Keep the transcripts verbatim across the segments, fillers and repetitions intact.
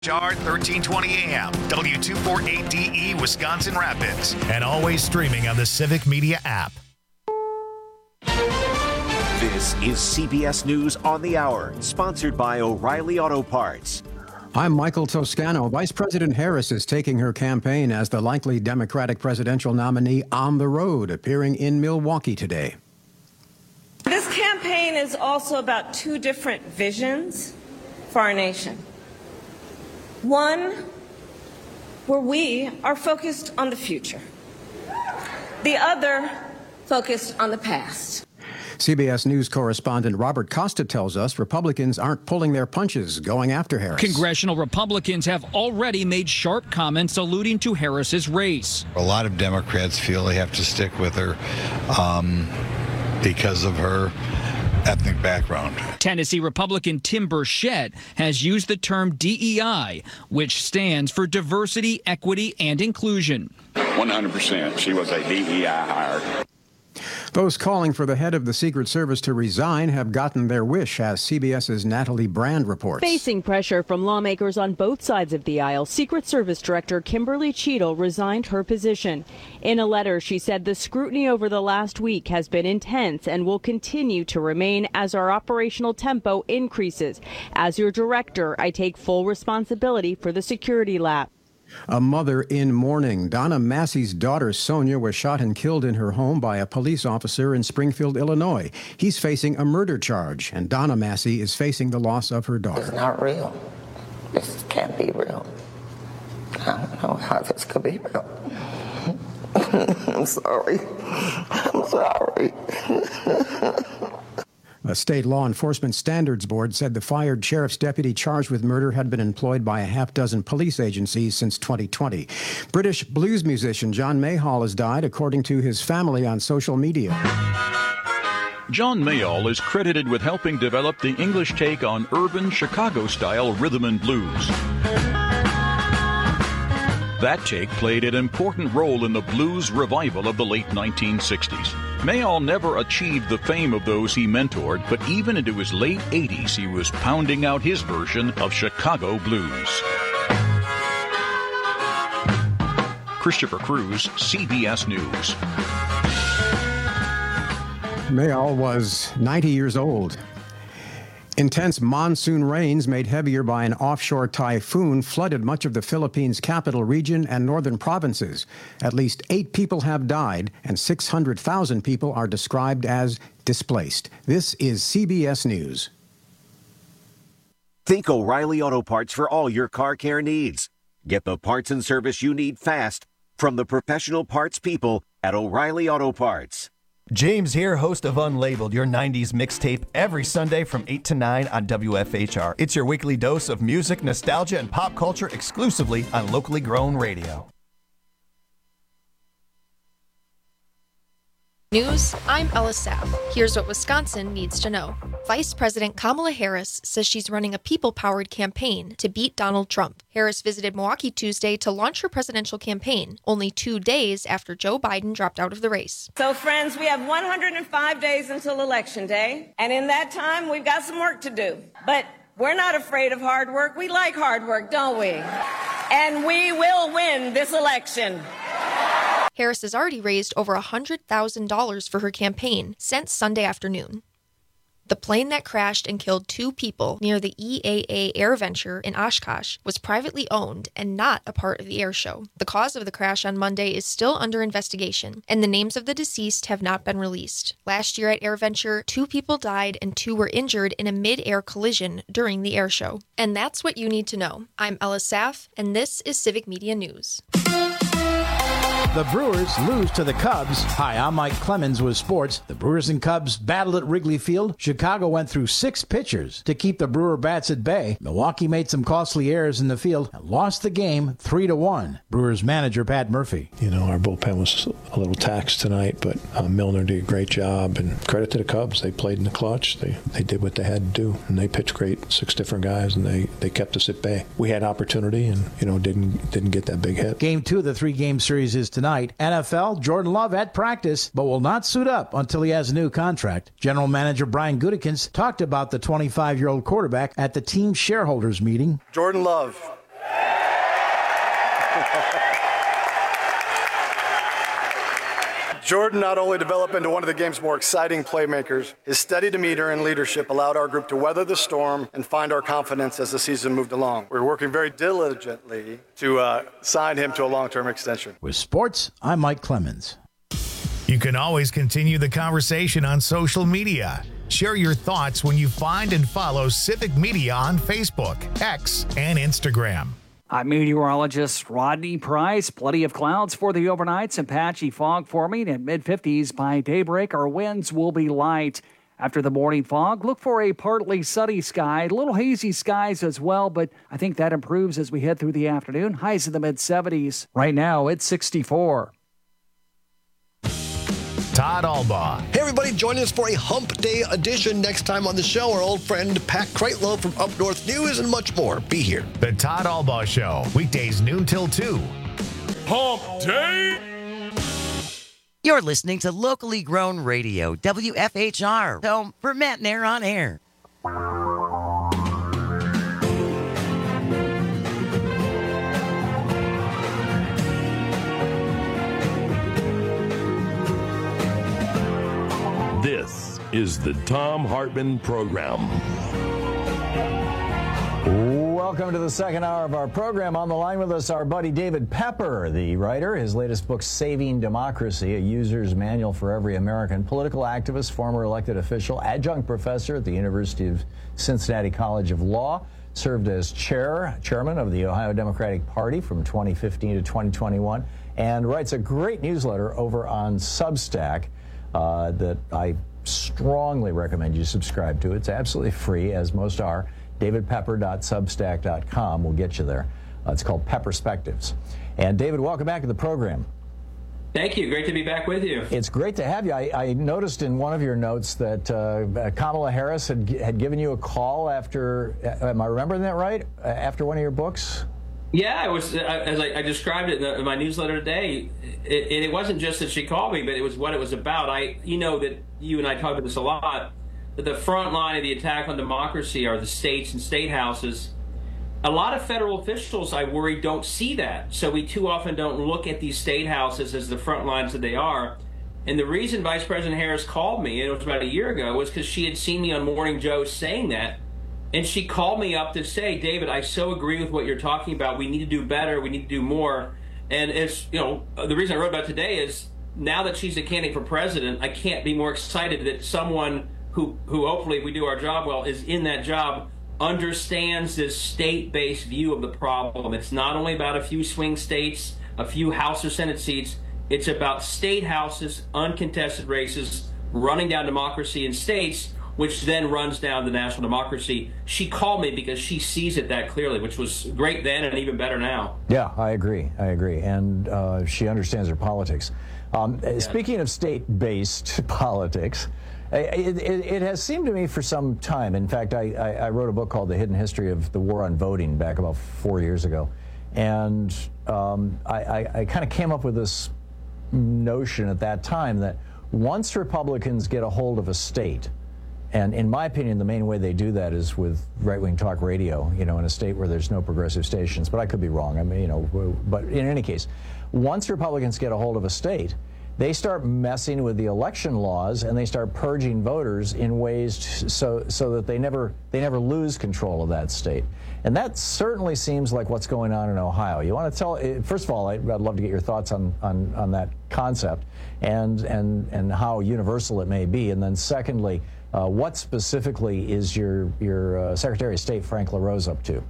Jar thirteen twenty A M, W two forty-eight D E, Wisconsin Rapids, and always streaming on the Civic Media app. This is C B S News on the Hour, sponsored by O'Reilly Auto Parts. I'm Michael Toscano. Vice President Harris is taking her campaign as the likely Democratic presidential nominee on the road, appearing in Milwaukee today. This campaign is also about two different visions for our nation. One, where we are focused on the future. The other, focused on the past. C B S News correspondent Robert Costa tells us Republicans aren't pulling their punches going after Harris. Congressional Republicans have already made sharp comments alluding to Harris's race. A lot of Democrats feel they have to stick with her um, because of her ethnic background. Tennessee Republican Tim Burchett has used the term D E I, which stands for diversity, equity, and inclusion. one hundred percent. She was a D E I hire. Those calling for the head of the Secret Service to resign have gotten their wish, as CBS's Natalie Brand reports. Facing pressure from lawmakers on both sides of the aisle, Secret Service Director Kimberly Cheadle resigned her position. In a letter, she said the scrutiny over the last week has been intense and will continue to remain as our operational tempo increases. As your director, I take full responsibility for the security lab. A mother in mourning. Donna Massey's daughter, Sonia, was shot and killed in her home by a police officer in Springfield, Illinois. He's facing a murder charge, and Donna Massey is facing the loss of her daughter. It's not real. This can't be real. I don't know how this could be real. I'm sorry. I'm sorry. A state law enforcement standards board said the fired sheriff's deputy charged with murder had been employed by a half dozen police agencies since twenty twenty. British blues musician John Mayall has died, according to his family on social media. John Mayall is credited with helping develop the English take on urban Chicago-style rhythm and blues. That take played an important role in the blues revival of the late nineteen sixties. Mayall never achieved the fame of those he mentored, but even into his late eighties, he was pounding out his version of Chicago blues. Christopher Cruz, C B S News. Mayall was ninety years old. Intense monsoon rains made heavier by an offshore typhoon flooded much of the Philippines' capital region and northern provinces. At least eight people have died, and six hundred thousand people are described as displaced. This is C B S News. Think O'Reilly Auto Parts for all your car care needs. Get the parts and service you need fast from the professional parts people at O'Reilly Auto Parts. James here, host of Unlabeled, your nineties mixtape, every Sunday from eight to nine on W F H R. It's your weekly dose of music, nostalgia, and pop culture exclusively on locally grown radio. News, I'm Ella Sapp. Here's what Wisconsin needs to know. Vice President Kamala Harris says she's running a people-powered campaign to beat Donald Trump. Harris visited Milwaukee Tuesday to launch her presidential campaign, only two days after Joe Biden dropped out of the race. So, friends, we have one hundred five days until Election Day, and in that time, we've got some work to do. But we're not afraid of hard work. We like hard work, don't we? And we will win this election. Harris has already raised over one hundred thousand dollars for her campaign since Sunday afternoon. The plane that crashed and killed two people near the E A A AirVenture in Oshkosh was privately owned and not a part of the air show. The cause of the crash on Monday is still under investigation, and the names of the deceased have not been released. Last year at AirVenture, two people died and two were injured in a mid-air collision during the air show. And that's what you need to know. I'm Ella Saff, and this is Civic Media News. The Brewers lose to the Cubs. Hi, I'm Mike Clemens with sports. The Brewers and Cubs battled at Wrigley Field. Chicago went through six pitchers to keep the Brewer bats at bay. Milwaukee made some costly errors in the field and lost the game three to one. Brewers manager Pat Murphy. You know, our bullpen was a little taxed tonight, but uh, Milner did a great job. And credit to the Cubs. They played in the clutch. They they did what they had to do. And they pitched great, six different guys, and they, they kept us at bay. We had opportunity and, you know, didn't didn't get that big hit. Game two of the three-game series is tonight. N F L, Jordan Love at practice, but will not suit up until he has a new contract. General Manager Brian Gutekunst talked about the twenty-five-year-old quarterback at the team shareholders meeting. Jordan Love Jordan not only developed into one of the game's more exciting playmakers, his steady demeanor and leadership allowed our group to weather the storm and find our confidence as the season moved along. We're working very diligently to uh, sign him to a long-term extension. With sports, I'm Mike Clemens. You can always continue the conversation on social media. Share your thoughts when you find and follow Civic Media on Facebook, X, and Instagram. I'm meteorologist Rodney Price. Plenty of clouds for the overnight. Some patchy fog forming at mid fifties by daybreak. Our winds will be light. After the morning fog, look for a partly sunny sky. A little hazy skies as well, but I think that improves as we head through the afternoon. Highs in the mid seventies. Right now, it's sixty-four. Todd Albaugh. Hey, everybody, join us for a Hump Day edition next time on the show. Our old friend Pat Kreitlow from Up North News and much more. Be here. The Todd Albaugh Show, weekdays noon till two. Hump Day! You're listening to locally grown radio, W F H R, home for Matt and Air on Air. This is the Thom Hartmann Program. Welcome to the second hour of our program. On the line with us, our buddy David Pepper, the writer. His latest book, Saving Democracy, a user's manual for every American. Political activist, former elected official, adjunct professor at the University of Cincinnati College of Law. Served as chair, chairman of the Ohio Democratic Party from twenty fifteen to twenty twenty-one. And writes a great newsletter over on Substack. Uh, that I strongly recommend you subscribe to. It's absolutely free, as most are. david pepper dot substack dot com will get you there. Uh, it's called Pepperspectives. And David, welcome back to the program. Thank you. Great to be back with you. It's great to have you. I, I noticed in one of your notes that uh, Kamala Harris had, had given you a call after, am I remembering that right, after one of your books? Yeah, it was, as I, I described it in, the, in my newsletter today, it, it wasn't just that she called me, but it was what it was about. I, you know that you and I talk about this a lot, that the front line of the attack on democracy are the states and state houses. A lot of federal officials, I worry, don't see that. So we too often don't look at these state houses as the front lines that they are. And the reason Vice President Harris called me, and it was about a year ago, was because she had seen me on Morning Joe saying that. And she called me up to say, David, I so agree with what you're talking about. We need to do better. We need to do more. And it's, you know, the reason I wrote about today is now that she's a candidate for president, I can't be more excited that someone who, who hopefully, if we do our job well, is in that job, understands this state-based view of the problem. It's not only about a few swing states, a few House or Senate seats. It's about state houses, uncontested races, running down democracy in states, which then runs down the national democracy. She called me because she sees it that clearly, which was great then and even better now. Yeah, I agree. I agree. And uh, she understands her politics. Um, yeah. Speaking of state-based politics, it, it, it has seemed to me for some time. In fact, I, I, I wrote a book called The Hidden History of the War on Voting back about four years ago. And um, I, I, I kind of came up with this notion at that time that once Republicans get a hold of a state, and in my opinion, the main way they do that is with right-wing talk radio, you know, in a state where there's no progressive stations. But I could be wrong. I mean, you know, but in any case, once Republicans get a hold of a state, they start messing with the election laws and they start purging voters in ways to, so so that they never they never lose control of that state. And that certainly seems like what's going on in Ohio. You want to tell? First of all, I'd love to get your thoughts on on, on that concept and and and how universal it may be. And then secondly, Uh, what specifically is your your uh, Secretary of State Frank LaRose up to?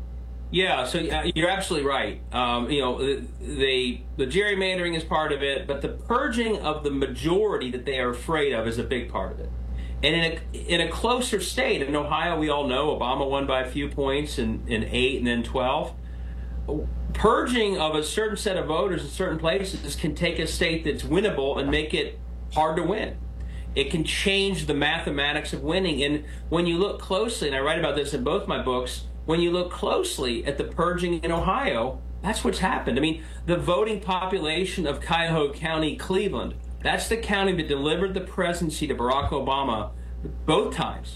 Yeah, so uh, you're absolutely right. Um, you know, the, the the gerrymandering is part of it, but the purging of the majority that they are afraid of is a big part of it. And in a in a closer state, in Ohio, we all know Obama won by a few points in, in eight and then twelve. Purging of a certain set of voters in certain places can take a state that's winnable and make it hard to win. It can change the mathematics of winning. And when you look closely, and I write about this in both my books, when you look closely at the purging in Ohio, that's what's happened. I mean, the voting population of Cuyahoga County, Cleveland, that's the county that delivered the presidency to Barack Obama both times.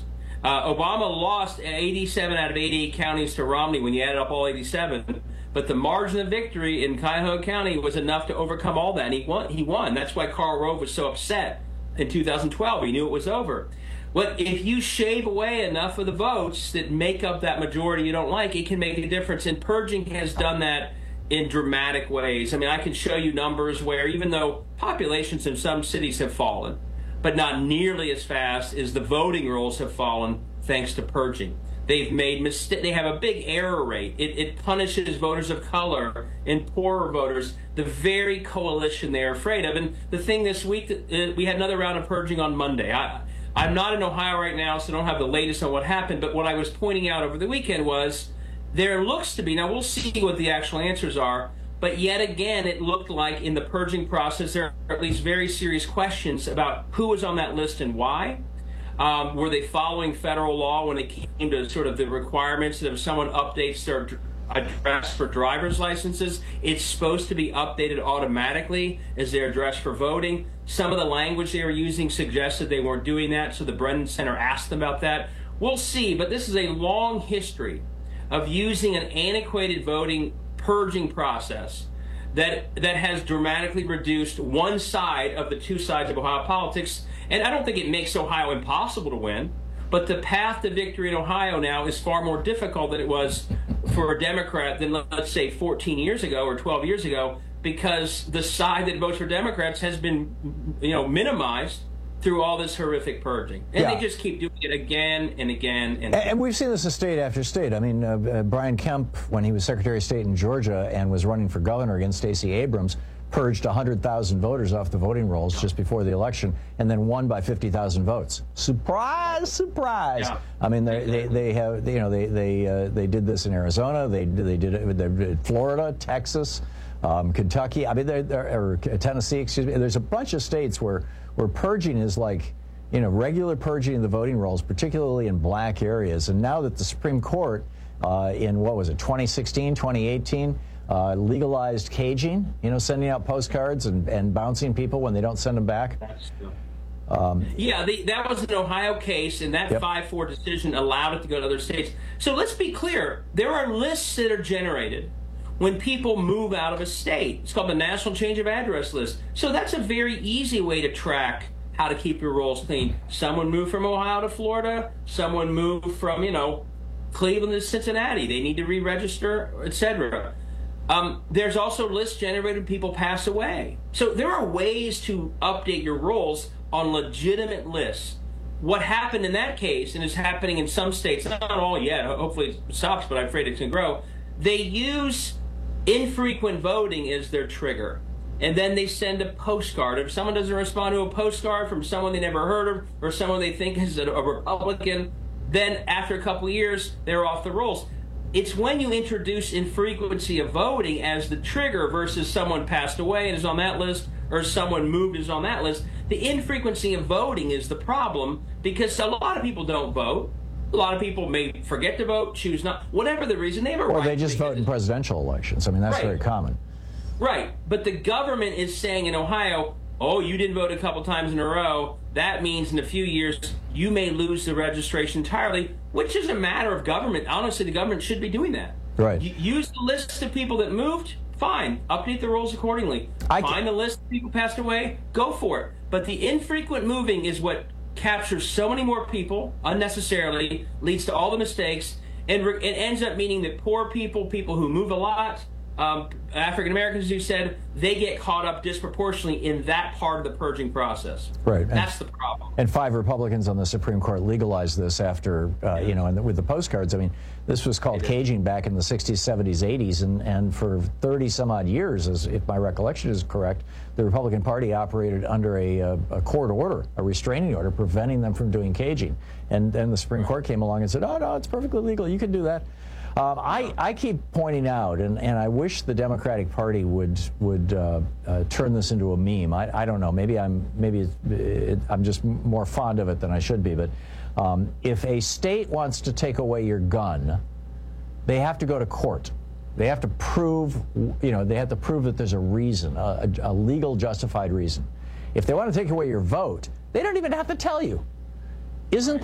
Uh, Obama lost eighty-seven out of eighty-eight counties to Romney when you added up all eighty-seven. But the margin of victory in Cuyahoga County was enough to overcome all that, and he won. He won. That's why Karl Rove was so upset in two thousand twelve. He knew it was over. But if you shave away enough of the votes that make up that majority you don't like, it can make a difference. And purging has done that in dramatic ways. I mean, I can show you numbers where even though populations in some cities have fallen, but not nearly as fast as the voting rolls have fallen thanks to purging. They've made mistakes. They have a big error rate. It, it punishes voters of color and poorer voters, the very coalition they're afraid of. And the thing this week, uh, we had another round of purging on Monday. I, I'm not in Ohio right now, so I don't have the latest on what happened. But what I was pointing out over the weekend was there looks to be, now we'll see what the actual answers are, but yet again, it looked like in the purging process, there are at least very serious questions about who was on that list and why. Um, were they following federal law when it came to sort of the requirements that if someone updates their address for driver's licenses, it's supposed to be updated automatically as their address for voting? Some of the language they were using suggested they weren't doing that, so the Brennan Center asked them about that. We'll see, but this is a long history of using an antiquated voting purging process that that has dramatically reduced one side of the two sides of Ohio politics. And I don't think it makes Ohio impossible to win, but the path to victory in Ohio now is far more difficult than it was for a Democrat than, let's say, fourteen years ago or twelve years ago, because the side that votes for Democrats has been, you know, minimized through all this horrific purging. And yeah. They just keep doing it again and again. And, and we've seen this in state after state. I mean, uh, uh, Brian Kemp, when he was Secretary of State in Georgia and was running for governor against Stacey Abrams, purged one hundred thousand voters off the voting rolls just before the election and then won by fifty thousand votes. Surprise, surprise. Yeah. I mean, they, they, they have, you know, they they uh, they did this in Arizona. They, they did it in Florida, Texas, um, Kentucky. I mean, they're, they're, or Tennessee, excuse me. There's a bunch of states where where purging is like, you know, regular purging of the voting rolls, particularly in black areas. And now that the Supreme Court uh, in, what was it, twenty sixteen, twenty eighteen, uh, legalized caging, you know, sending out postcards and, and bouncing people when they don't send them back. That's true. Um, yeah, the, that was an Ohio case, and that five four yep. decision allowed it to go to other states. So let's be clear. There are lists that are generated when people move out of a state. It's called the National Change of Address List. So that's a very easy way to track how to keep your rolls clean. Someone moved from Ohio to Florida. Someone moved from, you know, Cleveland to Cincinnati. They need to re-register, et cetera. Um, there's also lists generated when people pass away. So there are ways to update your rolls on legitimate lists. What happened in that case, and is happening in some states, not all yet, hopefully it stops, but I'm afraid it can grow, they use infrequent voting as their trigger. And then they send a postcard. If someone doesn't respond to a postcard from someone they never heard of or someone they think is a Republican, then after a couple of years, they're off the rolls. It's when you introduce infrequency of voting as the trigger versus someone passed away and is on that list or someone moved is on that list. The infrequency of voting is the problem because a lot of people don't vote. A lot of people may forget to vote, choose not, whatever the reason. They have a or right they just vote in presidential elections. I mean, that's right. Very common. Right. But the government is saying in Ohio, oh, you didn't vote a couple times in a row. That means in a few years you may lose the registration entirely, which is a matter of government. Honestly, the government should be doing that. Right. You use the list of people that moved, fine. Update the rules accordingly. I Find can... the list of people passed away, go for it. But the infrequent moving is what captures so many more people unnecessarily, leads to all the mistakes, and re- it ends up meaning that poor people, people who move a lot, um, African Americans, as you said, they get caught up disproportionately in that part of the purging process. Right. That's and, the problem. And five Republicans on the Supreme Court legalized this after, uh, you know, and with the postcards. I mean, this was called caging back in the sixties, seventies, eighties, and, and for thirty some odd years, as if my recollection is correct, the Republican Party operated under a, a, a court order, a restraining order, preventing them from doing caging. And then the Supreme Court came along and said, oh, no, it's perfectly legal. You can do that. Um, I, I keep pointing out, and, and I wish the Democratic Party would would uh, uh, turn this into a meme. I, I don't know. Maybe I'm maybe it's, it, I'm just more fond of it than I should be. But um, if a state wants to take away your gun, they have to go to court. They have to prove, you know, they have to prove that there's a reason, a, a legal, justified reason. If they want to take away your vote, they don't even have to tell you. Isn't that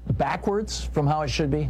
backwards from how it should be?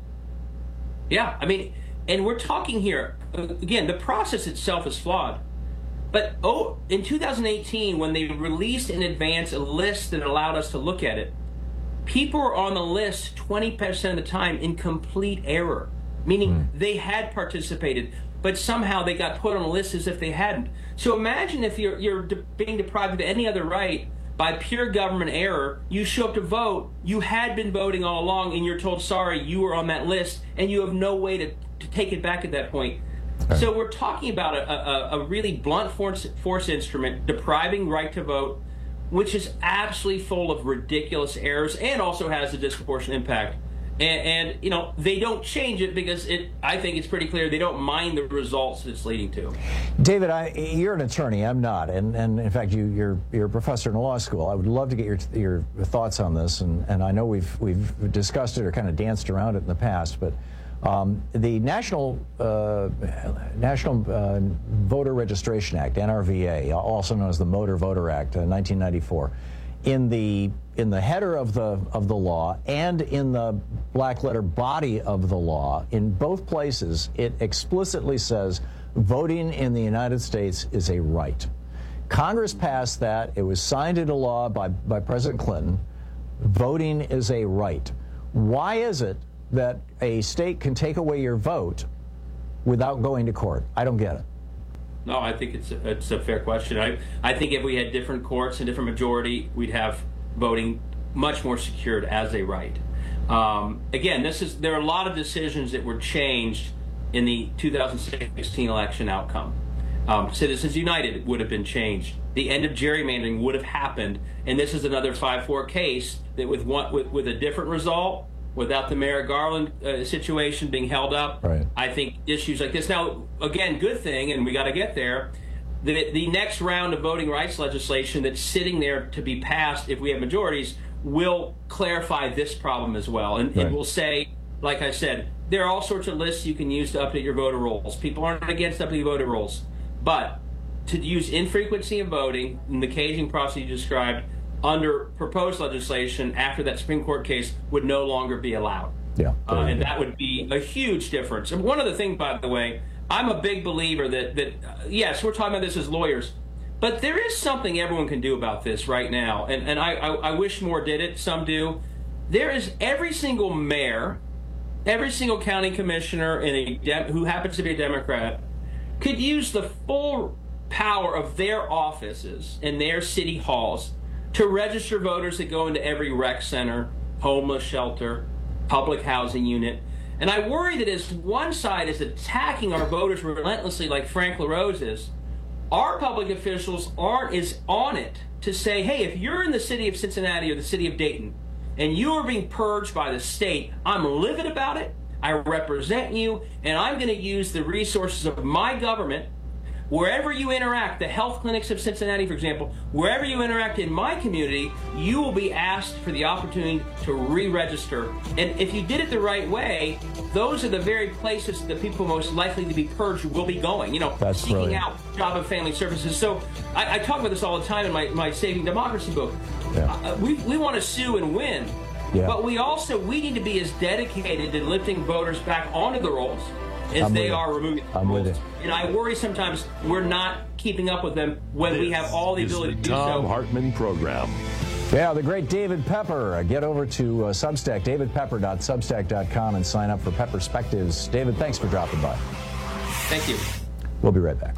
Yeah, I mean, and we're talking here, again, the process itself is flawed. But oh, in two thousand eighteen, when they released in advance a list that allowed us to look at it, people were on the list twenty percent of the time in complete error, meaning mm. they had participated, but somehow they got put on a list as if they hadn't. So imagine if you're, you're de- being deprived of any other right by pure government error. You show up to vote, you had been voting all along, and you're told, sorry, you were on that list, and you have no way to, to take it back at that point. Right. So we're talking about a, a, a really blunt force, force instrument depriving right to vote, which is absolutely full of ridiculous errors and also has a disproportionate impact. And, and you know, they don't change it because it. I think it's pretty clear they don't mind the results that it's leading to. David, I, you're an attorney. I'm not, and and in fact, you, you're you're a professor in law school. I would love to get your your thoughts on this, and and I know we've we've discussed it or kind of danced around it in the past, but. Um, the National uh, National uh, Voter Registration Act, N R V A, also known as the Motor Voter Act, uh, nineteen ninety-four, in the in the header of the of the law and in the black letter body of the law, in both places, it explicitly says voting in the United States is a right. Congress passed that. It was signed into law by by President Clinton. Voting is a right. Why is it that a state can take away your vote without going to court? I don't get it. No, I think it's a, it's a fair question. I, I think if we had different courts and different majority, we'd have voting much more secured as a right. Um, again, this is there are a lot of decisions that were changed in the two thousand sixteen election outcome. Um, Citizens United would have been changed. The end of gerrymandering would have happened, and this is another five four case that with one with, with a different result, without the Merrick Garland uh, situation being held up, right. I think issues like this. Now, again, good thing, and we got to get there, the, the next round of voting rights legislation that's sitting there to be passed, if we have majorities, will clarify this problem as well. And right. it will say, like I said, there are all sorts of lists you can use to update your voter rolls. People aren't against updating voter rolls. But to use infrequency of voting in the caging process you described, under proposed legislation after that Supreme Court case would no longer be allowed. Yeah, uh, and that would be a huge difference. And one other thing, by the way, I'm a big believer that, that uh, yes, we're talking about this as lawyers, but there is something everyone can do about this right now. And, and I, I, I wish more did it. Some do. There is every single mayor, every single county commissioner in a de- who happens to be a Democrat could use the full power of their offices and their city halls to register voters that go into every rec center, homeless shelter, public housing unit. And I worry that as one side is attacking our voters relentlessly like Frank LaRose is, our public officials aren't as on it to say, hey, if you're in the city of Cincinnati or the city of Dayton and you are being purged by the state, I'm livid about it, I represent you, and I'm going to use the resources of my government. Wherever you interact, the health clinics of Cincinnati, for example, wherever you interact in my community, you will be asked for the opportunity to re-register. And if you did it the right way, those are the very places that people most likely to be purged will be going, you know, That's seeking brilliant. out job and family services. So I, I talk about this all the time in my, my Saving Democracy book. Yeah. Uh, we, we want to sue and win, yeah. but we also, we need to be as dedicated to lifting voters back onto the rolls as I'm they with are removing the I'm rolls. with it. And I worry sometimes we're not keeping up with them when this we have all the is ability the to do Tom so. Hartman Program. Yeah, the great David Pepper. Uh, get over to uh, Substack, david pepper dot substack dot com, and sign up for Pepperspectives. David, thanks for dropping by. Thank you. We'll be right back.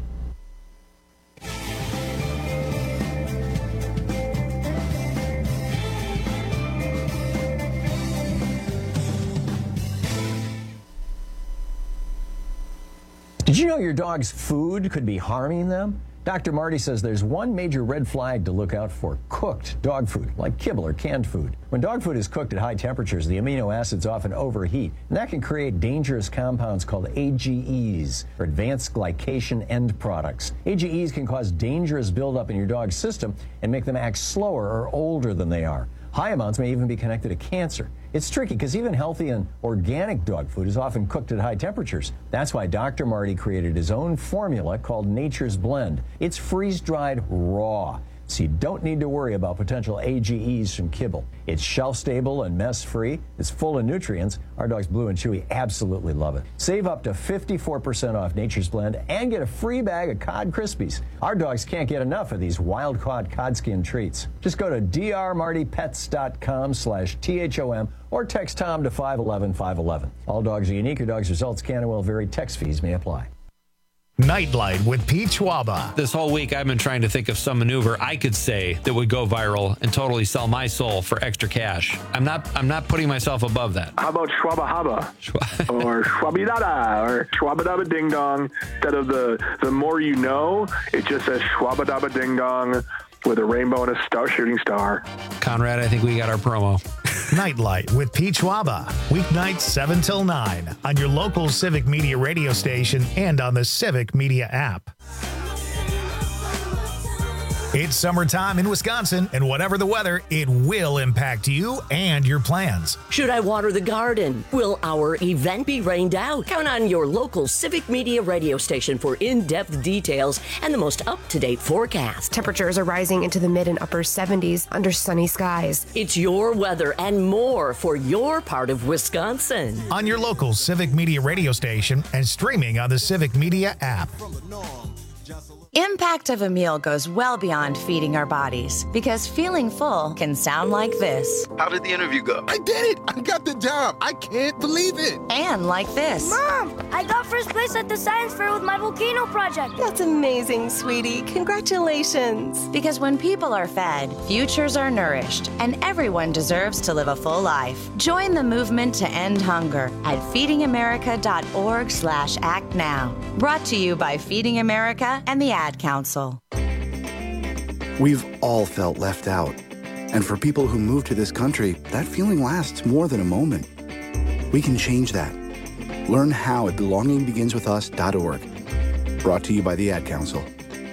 Did you know your dog's food could be harming them? Doctor Marty says there's one major red flag to look out for: cooked dog food, like kibble or canned food. When dog food is cooked at high temperatures, the amino acids often overheat, and that can create dangerous compounds called A G Es, or advanced glycation end products. A G Es can cause dangerous buildup in your dog's system and make them act slower or older than they are. High amounts may even be connected to cancer. It's tricky because even healthy and organic dog food is often cooked at high temperatures. That's why Doctor Marty created his own formula called Nature's Blend. It's freeze-dried raw. so you don't need to worry about potential A G Es from kibble. It's shelf-stable and mess-free. It's full of nutrients. Our dogs Blue and Chewy absolutely love it. Save up to fifty-four percent off Nature's Blend and get a free bag of Cod Krispies. Our dogs can't get enough of these wild-caught cod skin treats. Just go to drmartypets.com slash THOM or text Tom to five one one five one one. All dogs are unique. Your dog's results can and will vary. Text fees may apply. Nightlight with Pete Schwaba. This whole week, I've been trying to think of some maneuver I could say that would go viral and totally sell my soul for extra cash. I'm not I'm not putting myself above that. How about Schwaba Haba? Or Schwabidada or Schwabadaba Ding Dong? Instead of the, the more you know, it just says Schwabadaba Ding Dong with a rainbow and a star shooting star. Conrad, I think we got our promo. Nightlight with Pete Schwaba. Weeknights seven till nine on your local Civic Media radio station and on the Civic Media app. It's summertime in Wisconsin, and whatever the weather, it will impact you and your plans. Should I water the garden? Will our event be rained out? Count on your local Civic Media radio station for in-depth details and the most up-to-date forecast. Temperatures are rising into the mid and upper seventies under sunny skies. It's your weather and more for your part of Wisconsin. On your local Civic Media radio station and streaming on the Civic Media app. Impact of a meal goes well beyond feeding our bodies, because feeling full can sound like this. How did the interview go? I did it! I got the job! I can't believe it! And like this. Mom, I got first place at the science fair with my volcano project. That's amazing, sweetie. Congratulations. Because when people are fed, futures are nourished, and everyone deserves to live a full life. Join the movement to end hunger at feedingamerica.org slash act now. Brought to you by Feeding America and the Ad Council. We've all felt left out. And for people who move to this country, that feeling lasts more than a moment. We can change that. Learn how at belonging begins with us dot org. Brought to you by the Ad Council.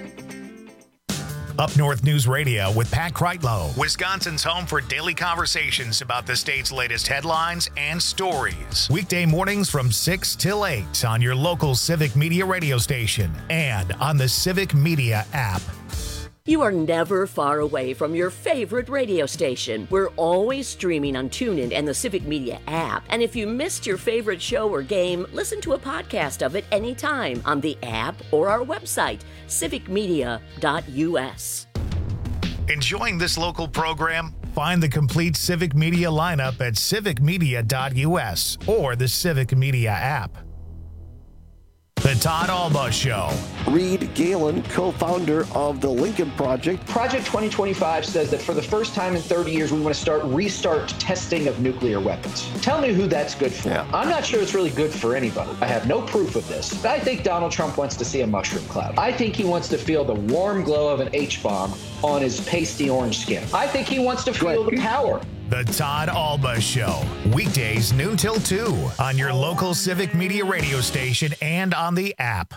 Up North News Radio with Pat Kreitlow, Wisconsin's home for daily conversations about the state's latest headlines and stories. Weekday mornings from six till eight on your local Civic Media radio station and on the Civic Media app. You are never far away from your favorite radio station. We're always streaming on TuneIn and the Civic Media app. And if you missed your favorite show or game, listen to a podcast of it anytime on the app or our website, civic media dot u s. Enjoying this local program? Find the complete Civic Media lineup at civic media dot u s or the Civic Media app. The Todd Alba Show. Reed Galen, co-founder of the Lincoln Project. Project twenty twenty-five says that for the first time in thirty years, we want to start restart testing of nuclear weapons. Tell me who that's good for. Yeah. I'm not sure it's really good for anybody. I have no proof of this. I think Donald Trump wants to see a mushroom cloud. I think he wants to feel the warm glow of an H-bomb on his pasty orange skin. I think he wants to feel the power. The Todd Alba Show. Weekdays noon till two on your local Civic Media radio station and on the app.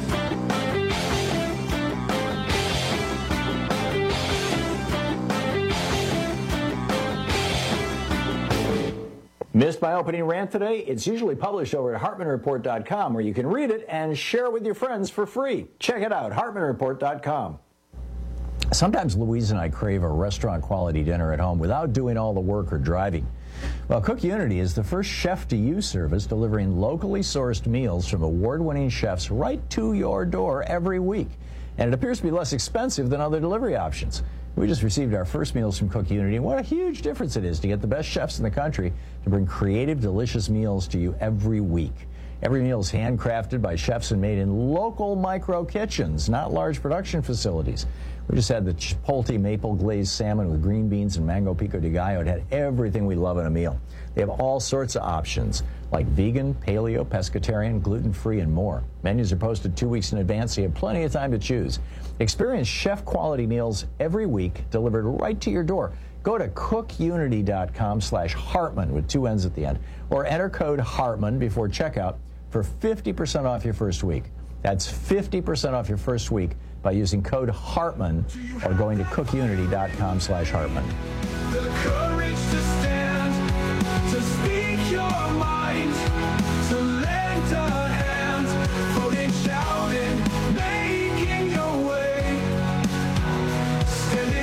Missed my opening rant today? It's usually published over at hartman report dot com, where you can read it and share it with your friends for free. Check it out, hartman report dot com. Sometimes Louise and I crave a restaurant-quality dinner at home without doing all the work or driving. Well, Cook Unity is the first chef-to-you service delivering locally sourced meals from award-winning chefs right to your door every week. And it appears to be less expensive than other delivery options. We just received our first meals from Cook Unity, and what a huge difference it is to get the best chefs in the country to bring creative, delicious meals to you every week. Every meal is handcrafted by chefs and made in local micro kitchens, not large production facilities. We just had the Chipotle maple glazed salmon with green beans and mango pico de gallo. It had everything we love in a meal. They have all sorts of options, like vegan, paleo, pescatarian, gluten-free, and more. Menus are posted two weeks in advance, so you have plenty of time to choose. Experience chef-quality meals every week, delivered right to your door. Go to cook unity dot com slash Hartman with two N's at the end, or enter code Hartman before checkout for fifty percent off your first week. That's fifty percent off your first week by using code Hartman or going to cook unity dot com slash Hartman. The courage to stand, to speak your mind, to lend a hand, voting, shouting, making your way, standing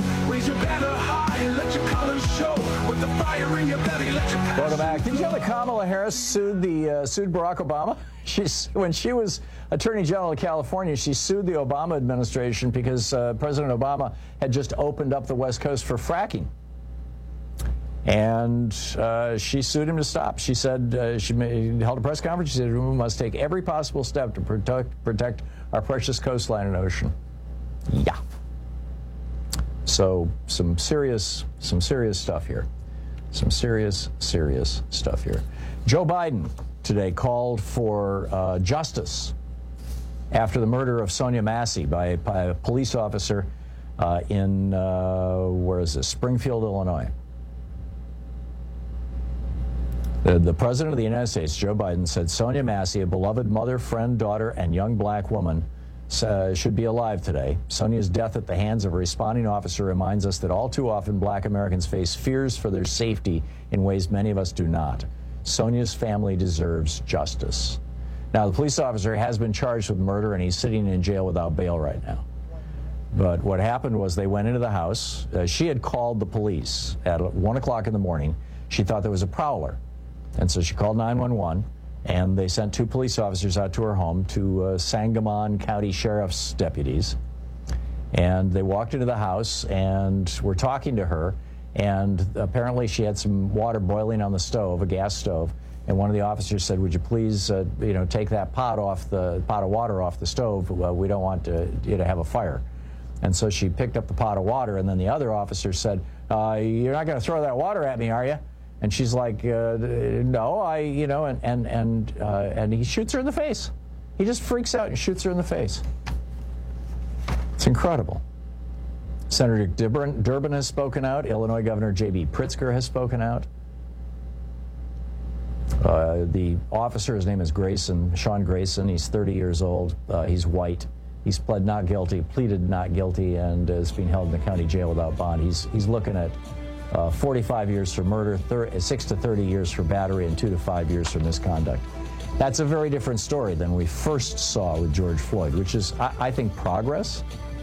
Raise your banner high and let your colors show. With the fire in your belly, let your passion Welcome back. Did you know that Kamala Harris sued the uh, sued Barack Obama? She's when she was Attorney General of California, she sued the Obama administration because uh, President Obama had just opened up the West Coast for fracking. And uh, she sued him to stop. She said, uh, she made, held a press conference. She said, we must take every possible step to protect, protect our precious coastline and ocean. Yeah. So some serious, some serious stuff here. Some serious, serious stuff here. Joe Biden today called for uh, justice after the murder of Sonia Massey by, by a police officer uh, in, uh, where is this, Springfield, Illinois. The, the President of the United States, Joe Biden, said Sonia Massey, a beloved mother, friend, daughter, and young black woman, uh, should be alive today. Sonia's death at the hands of a responding officer reminds us that all too often black Americans face fears for their safety in ways many of us do not. Sonia's family deserves justice. Now, the police officer has been charged with murder, and he's sitting in jail without bail right now. But what happened was they went into the house. Uh, she had called the police at one o'clock in the morning. She thought there was a prowler. And so she called nine one one, and they sent two police officers out to her home, two uh, Sangamon County Sheriff's deputies. And they walked into the house and were talking to her. And apparently she had some water boiling on the stove, a gas stove. And one of the officers said, would you please, uh, you know, take that pot off the pot of water off the stove? Uh, we don't want to, you to have a fire. And so she picked up the pot of water. And then the other officer said, uh, you're not going to throw that water at me, are you? And she's like, uh, no, I, you know, and and and uh, and he shoots her in the face. He just freaks out and shoots her in the face. It's incredible. Senator Durbin, Durbin has spoken out. Illinois Governor J B Pritzker has spoken out. Uh, the officer, his name is Grayson, Sean Grayson. He's thirty years old. Uh, he's white. He's pled not guilty, pleaded not guilty, and is being held in the county jail without bond. He's he's looking at Uh, forty-five years for murder, thirty, six to thirty years for battery, and two to five years for misconduct. That's a very different story than we first saw with George Floyd, which is, I, I think, progress.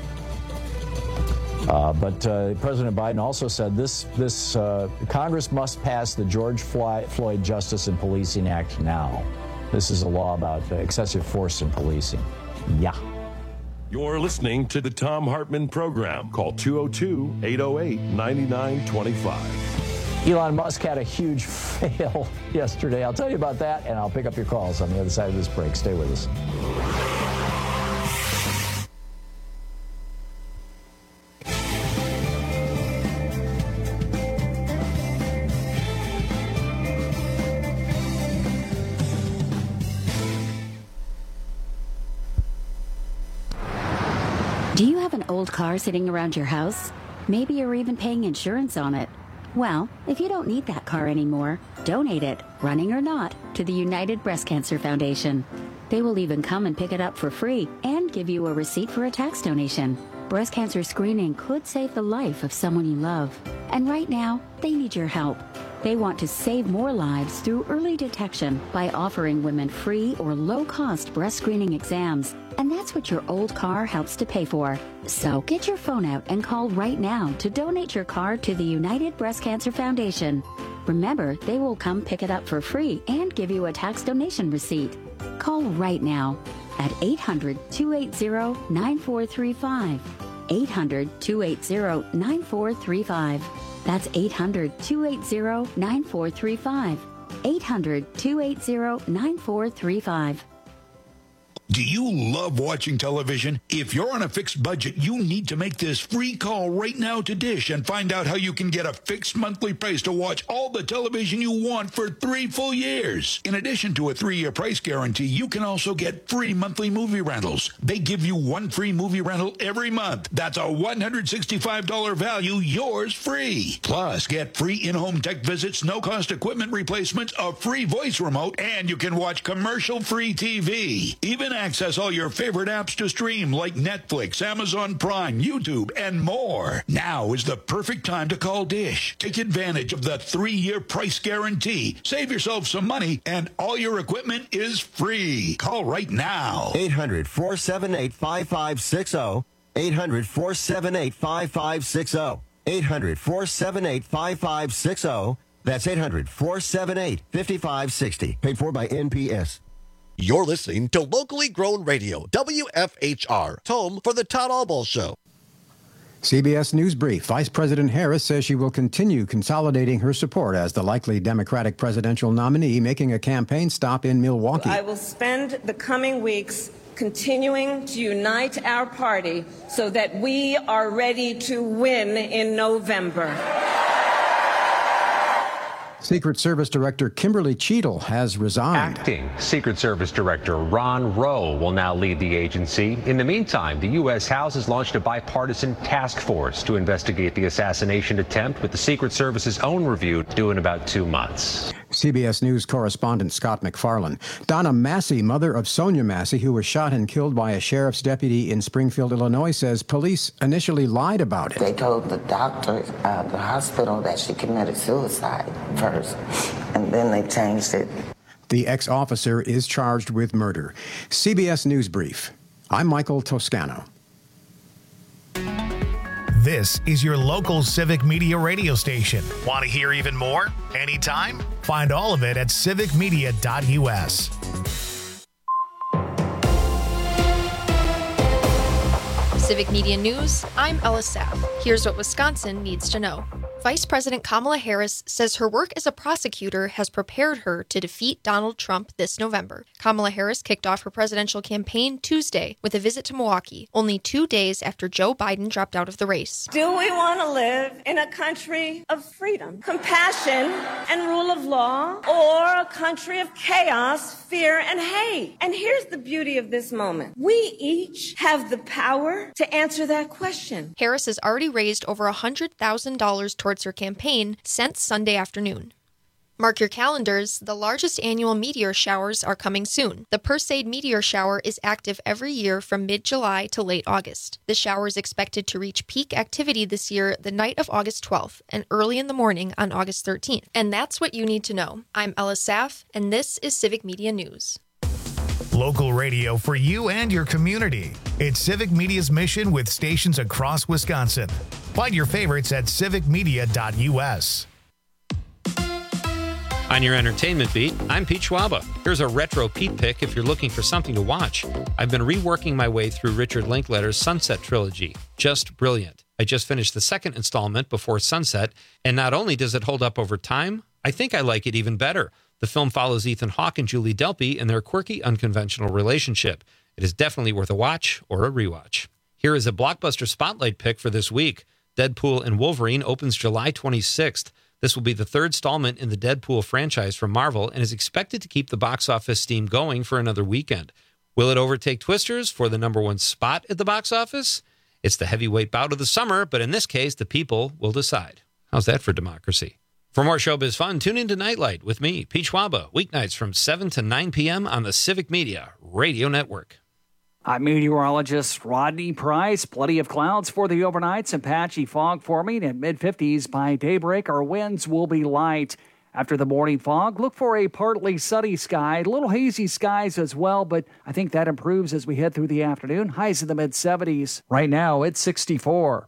Uh, but uh, President Biden also said this: this uh, Congress must pass the George Floyd Justice and Policing Act now. This is a law about uh, excessive force in policing. Yeah. You're listening to the Thom Hartmann Program. Call two oh two, eight oh eight, nine nine two five. Elon Musk had a huge fail yesterday. I'll tell you about that, and I'll pick up your calls on the other side of this break. Stay with us. Do you have an old car sitting around your house? Maybe you're even paying insurance on it. Well, if you don't need that car anymore, donate it, running or not, to the United Breast Cancer Foundation. They will even come and pick it up for free and give you a receipt for a tax donation. Breast cancer screening could save the life of someone you love. And right now, they need your help. They want to save more lives through early detection by offering women free or low-cost breast screening exams. And that's what your old car helps to pay for. So get your phone out and call right now to donate your car to the United Breast Cancer Foundation. Remember, they will come pick it up for free and give you a tax donation receipt. Call right now at eight hundred, two eight zero, nine four three five. eight hundred, two eight zero, nine four three five. That's eight hundred, two eight zero, nine four three five. eight hundred, two eight zero, nine four three five. Do you love watching television? If you're on a fixed budget, you need to make this free call right now to Dish and find out how you can get a fixed monthly price to watch all the television you want for three full years. In addition to a three-year price guarantee, you can also get free monthly movie rentals. They give you one free movie rental every month. That's a one hundred sixty-five dollars value, yours free. Plus, get free in-home tech visits, no-cost equipment replacements, a free voice remote, and you can watch commercial-free T V. Even access all your favorite apps to stream like Netflix, Amazon Prime, YouTube, and more. Now is the perfect time to call Dish. Take advantage of the three-year price guarantee. Save yourself some money, and all your equipment is free. Call right now. eight hundred, four seven eight, five five six zero. eight hundred, four seven eight, five five six zero. eight hundred, four seven eight, five five six zero. That's eight hundred, four seven eight, five five six zero. Paid for by N P S. You're listening to Locally Grown Radio, W F H R, home for the Todd Albaugh Show. C B S News Brief. Vice President Harris says she will continue consolidating her support as the likely Democratic presidential nominee, making a campaign stop in Milwaukee. I will spend the coming weeks continuing to unite our party so that we are ready to win in November. Secret Service Director Kimberly Cheadle has resigned. Acting Secret Service Director Ron Rowe will now lead the agency. In the meantime, the U S House has launched a bipartisan task force to investigate the assassination attempt, with the Secret Service's own review due in about two months. C B S News correspondent Scott McFarland. Donna Massey, mother of Sonia Massey, who was shot and killed by a sheriff's deputy in Springfield, Illinois, says police initially lied about it. They told the doctor, uh, the hospital, that she committed suicide first, and then they changed it. The ex-officer is charged with murder. C B S News Brief. I'm Michael Toscano. This is your local civic media radio station. Want to hear even more? Anytime? Find all of it at civic media dot U S. Civic Media News, I'm Ella Sapp. Here's what Wisconsin needs to know. Vice President Kamala Harris says her work as a prosecutor has prepared her to defeat Donald Trump this November. Kamala Harris kicked off her presidential campaign Tuesday with a visit to Milwaukee, only two days after Joe Biden dropped out of the race. Do we want to live in a country of freedom, compassion, and rule of law, or a country of chaos, fear, and hate? And here's the beauty of this moment. We each have the power to answer that question. Harris has already raised over one hundred thousand dollars towards her campaign since Sunday afternoon. Mark your calendars, the largest annual meteor showers are coming soon. The Perseid meteor shower is active every year from mid-July to late August. The shower is expected to reach peak activity this year the night of August twelfth and early in the morning on August thirteenth. And that's what you need to know. I'm Ella Saff, and this is Civic Media News. Local radio for you and your community. It's Civic Media's mission with stations across Wisconsin. Find your favorites at civic media dot U S. On your entertainment beat, I'm Pete Schwaba. Here's a retro Pete pick if you're looking for something to watch. I've been reworking my way through Richard Linklater's Sunset trilogy. Just brilliant. I just finished the second installment before sunset, and not only does it hold up over time, I think I like it even better. The film follows Ethan Hawke and Julie Delpy in their quirky, unconventional relationship. It is definitely worth a watch or a rewatch. Here is a blockbuster spotlight pick for this week. Deadpool and Wolverine opens July twenty-sixth. This will be the third installment in the Deadpool franchise from Marvel and is expected to keep the box office steam going for another weekend. Will it overtake Twisters for the number one spot at the box office? It's the heavyweight bout of the summer, but in this case, the people will decide. How's that for democracy? For more showbiz fun, tune into Nightlight with me, Pete Schwaba, weeknights from seven to nine p.m. on the Civic Media Radio Network. I'm meteorologist Rodney Price. Plenty of clouds for the overnights and patchy fog forming at mid fifties by daybreak. Our winds will be light. After the morning fog, look for a partly sunny sky, little hazy skies as well, but I think that improves as we head through the afternoon. Highs in the mid seventies. Right now, it's sixty-four.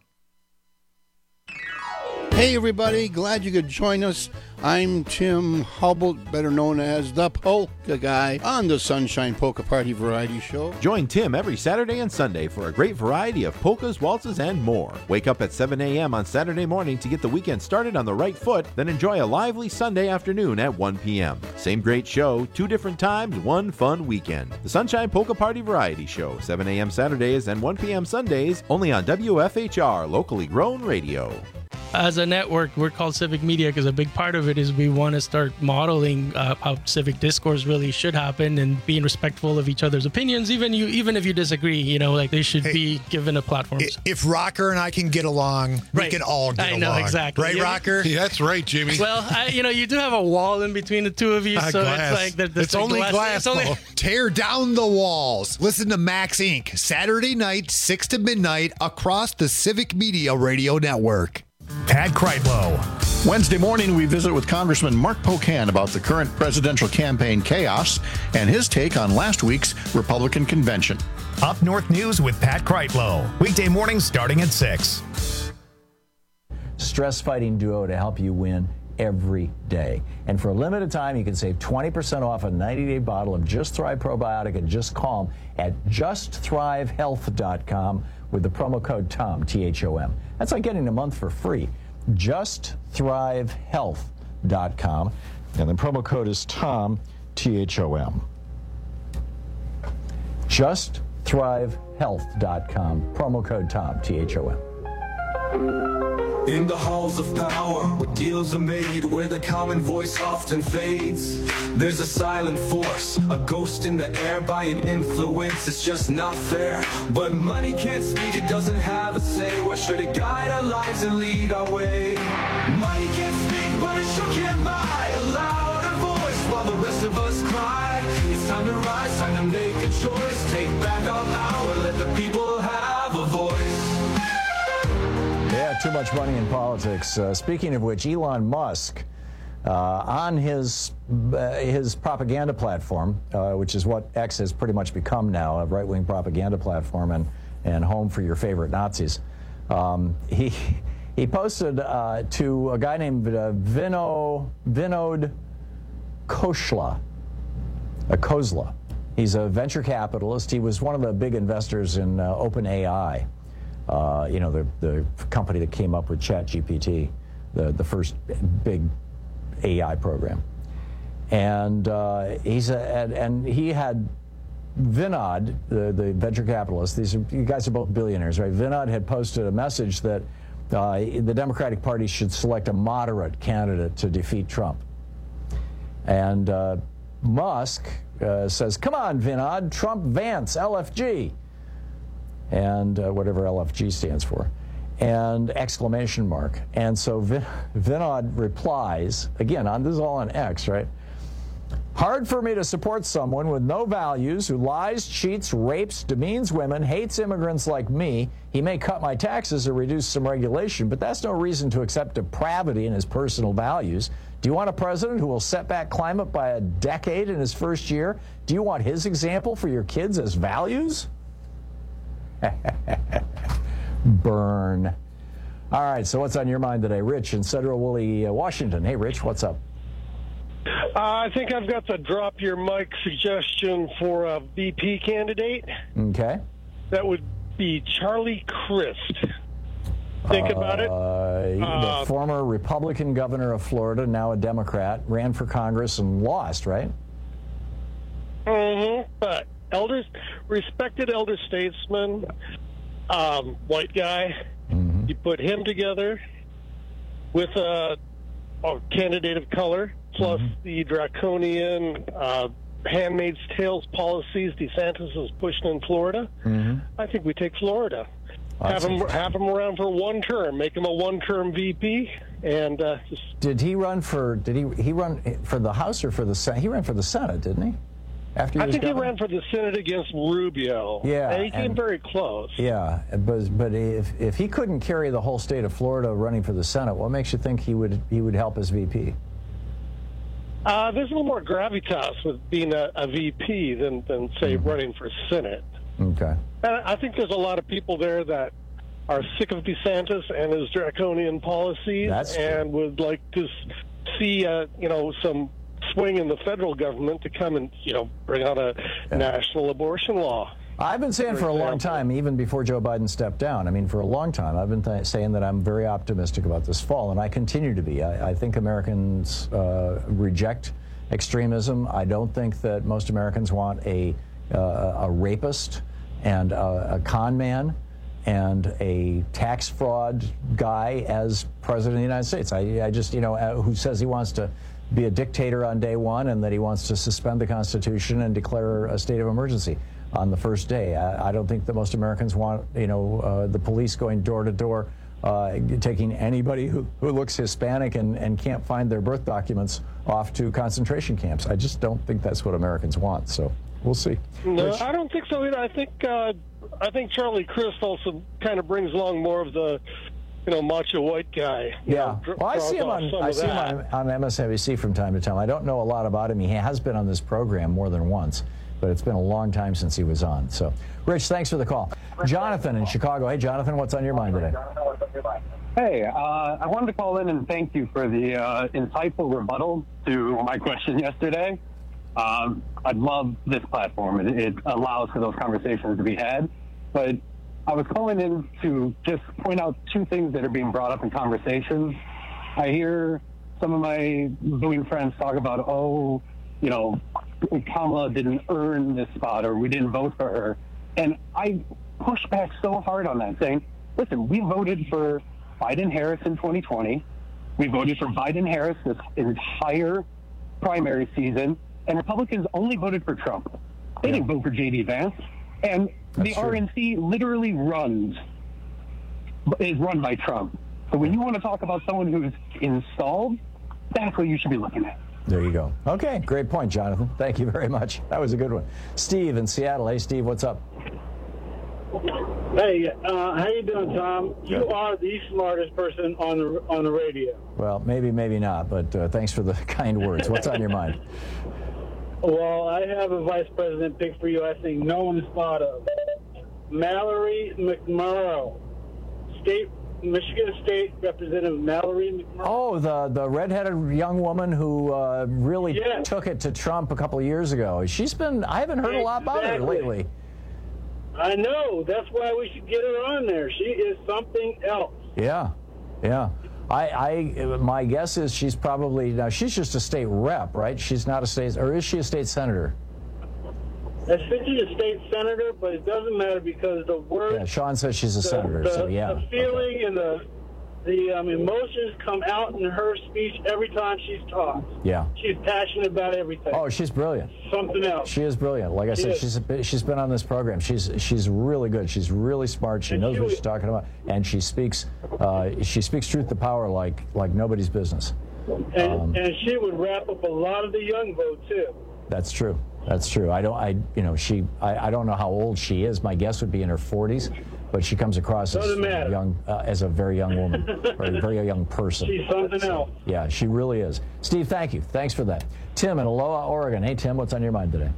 Hey everybody, glad you could join us. I'm Tim Hubble, better known as the Polka Guy, on the Sunshine Polka Party Variety Show. Join Tim every Saturday and Sunday for a great variety of polkas, waltzes, and more. Wake up at seven a.m. on Saturday morning to get the weekend started on the right foot, then enjoy a lively Sunday afternoon at one p.m. Same great show, two different times, one fun weekend. The Sunshine Polka Party Variety Show, seven a.m. Saturdays and one p.m. Sundays, only on W F H R, locally grown radio. As a network, we're called Civic Media because a big part of it is we want to start modeling uh, how civic discourse really should happen and being respectful of each other's opinions. Even you, even if you disagree, you know, like they should hey, be given a platform. If Rocker and I can get along, right. we can all get I along. know, exactly. Right, yeah. Rocker? Yeah, that's right, Jimmy. Well, I, you know, you do have a wall in between the two of you, uh, so glass. it's like the, the it's only glass. glass it's only... Tear down the walls. Listen to Max Incorporated. Saturday night, six to midnight, across the Civic Media Radio Network. Pat Kreitlow. Wednesday morning, we visit with Congressman Mark Pocan about the current presidential campaign chaos and his take on last week's Republican convention. Up North News with Pat Kreitlow. Weekday mornings starting at six. Stress fighting duo to help you win every day. And for a limited time, you can save twenty percent off a ninety-day bottle of Just Thrive Probiotic and Just Calm at just thrive health dot com with the promo code TOM, T H O M. That's like getting a month for free. just thrive health dot com. And the promo code is TOM, T H O M. just thrive health dot com. Promo code TOM, T H O M. In the halls of power, where deals are made, where the common voice often fades, there's a silent force, a ghost in the air by an influence. It's just not fair. But money can't speak, it doesn't have a say. What should it guide our lives and lead our way? Money can't speak, but it sure can buy a louder voice while the rest of us cry. It's time to rise, time to make a choice. Take back our power, let the people have a voice. Yeah, too much money in politics. Uh, speaking of which, Elon Musk, uh, on his uh, his propaganda platform, uh, which is what X has pretty much become now, a right-wing propaganda platform and, and home for your favorite Nazis, um, he he posted uh, to a guy named uh, Vino, Vinod Khosla, a Khosla. He's a venture capitalist. He was one of the big investors in uh, OpenAI. Uh, you know, the, the company that came up with ChatGPT, the, the first big A I program. And uh, he's a, and, and he had Vinod, the, the venture capitalist, these are, you guys are both billionaires, right? Vinod had posted a message that uh, the Democratic Party should select a moderate candidate to defeat Trump. And uh, Musk uh, says, come on, Vinod, Trump Vance, L F G. And uh, whatever L F G stands for, and exclamation mark. And so Vin- Vinod replies, again, on this is all on X, right? Hard for me to support someone with no values, who lies, cheats, rapes, demeans women, hates immigrants like me. He may cut my taxes or reduce some regulation, but that's no reason to accept depravity in his personal values. Do you want a president who will set back climate by a decade in his first year? Do you want his example for your kids as values? Burn. All right, so what's on your mind today? Rich in Central Woolley, uh, Washington. Hey, Rich, what's up? Uh, I think I've got the drop your mic suggestion for a V P candidate. Okay. That would be Charlie Crist. Think uh, about it. The Uh, former Republican governor of Florida, now a Democrat, ran for Congress and lost, right? Mm-hmm. But elders, respected elder statesman, um, white guy. Mm-hmm. You put him together with a, a candidate of color, plus mm-hmm. the draconian uh, Handmaid's Tales policies DeSantis is pushing in Florida. Mm-hmm. I think we take Florida. Oh, have him have him around for one term. Make him a one-term V P, and uh, just. Did he run for? Did he he run for the House or for the Senate? He ran for the Senate, didn't he? After he I was think governor? he ran for the Senate against Rubio. Yeah, and he came and- very close. Yeah, but but if if he couldn't carry the whole state of Florida running for the Senate, what makes you think he would he would help as V P? Uh, there's a little more gravitas with being a, a V P than, than say, Mm-hmm. running for Senate. Okay. And I think there's a lot of people there that are sick of DeSantis and his draconian policies That's true. and would like to s- see, uh, you know, some swing in the federal government to come and, you know, bring out a national abortion law. I've been saying for a long time, even before Joe Biden stepped down, I mean, for a long time, I've been th- saying that I'm very optimistic about this fall, and I continue to be. I, I think Americans uh, reject extremism. I don't think that most Americans want a, uh, a rapist and a, a con man and a tax fraud guy as president of the United States. I, I just, you know, uh, who says he wants to be a dictator on day one and that he wants to suspend the Constitution and declare a state of emergency on the first day. I, I don't think that most Americans want, you know, uh, the police going door to door, uh, taking anybody who, who looks Hispanic and, and can't find their birth documents off to concentration camps. I just don't think that's what Americans want. So we'll see. No, Rich? I don't think so either. I think uh, I think Charlie Crist also kind of brings along more of the, you know, macho white guy. You Yeah, know, dr- well, I draws see him off on some I of see him that. on, on M S N B C from time to time. I don't know a lot about him. He has been on this program more than once, but it's been a long time since he was on. So, Rich, thanks for the call. Jonathan in Chicago. Hey, Jonathan, what's on your mind today? Hey, uh, I wanted to call in and thank you for the uh, insightful rebuttal to my question yesterday. Um, I'd love this platform. It, it allows for those conversations to be had. But I was calling in to just point out two things that are being brought up in conversations. I hear some of my viewing friends talk about, oh, you know, Kamala didn't earn this spot or we didn't vote for her. And I push back so hard on that, saying, listen, we voted for Biden-Harris in twenty twenty. We voted for Biden-Harris this entire primary season, and Republicans only voted for Trump. They yeah. didn't vote for J D Vance. And That's the true. R N C literally runs, is run by Trump. So when you want to talk about someone who's installed, that's what you should be looking at. There you go. Okay, great point, Jonathan. Thank you very much. That was a good one. Steve in Seattle. Hey, Steve, what's up? Hey, uh, how you doing, Tom? You are the smartest person on the on the radio. Well, maybe, maybe not, but uh, thanks for the kind words. What's on your mind? Well, I have a vice president pick for you I think no one has thought of. Mallory McMurrow, State Michigan State Representative Mallory McMurrow. Oh, the, the redheaded young woman who uh, really yes. took it to Trump a couple of years ago. She's been, I haven't heard exactly. a lot about her lately. I know. That's why we should get her on there. She is something else. Yeah, yeah. I, I, my guess is she's probably, now she's just a state rep, right? She's not a state, or is she a state senator? I think she's a state senator, but it doesn't matter because the word. Yeah, Sean says she's a the, senator, the, so yeah. The feeling okay. and the the um, emotions come out in her speech every time she's talked. Yeah. She's passionate about everything. Oh, she's brilliant. Something else. She is brilliant. Like I she said, is. she's a, she's been on this program. She's she's really good. She's really smart. She and knows she what was, she's talking about, and she speaks uh, she speaks truth to power like like nobody's business. And, um, and she would wrap up a lot of the young vote too. That's true. That's true. I don't. I you know she. I, I don't know how old she is. My guess would be in her forties, but she comes across as a young, uh, as a very young woman, or a very young person. She's something else. Yeah, she really is. Steve, thank you. Thanks for that. Tim in Aloha, Oregon. Hey, Tim, what's on your mind today?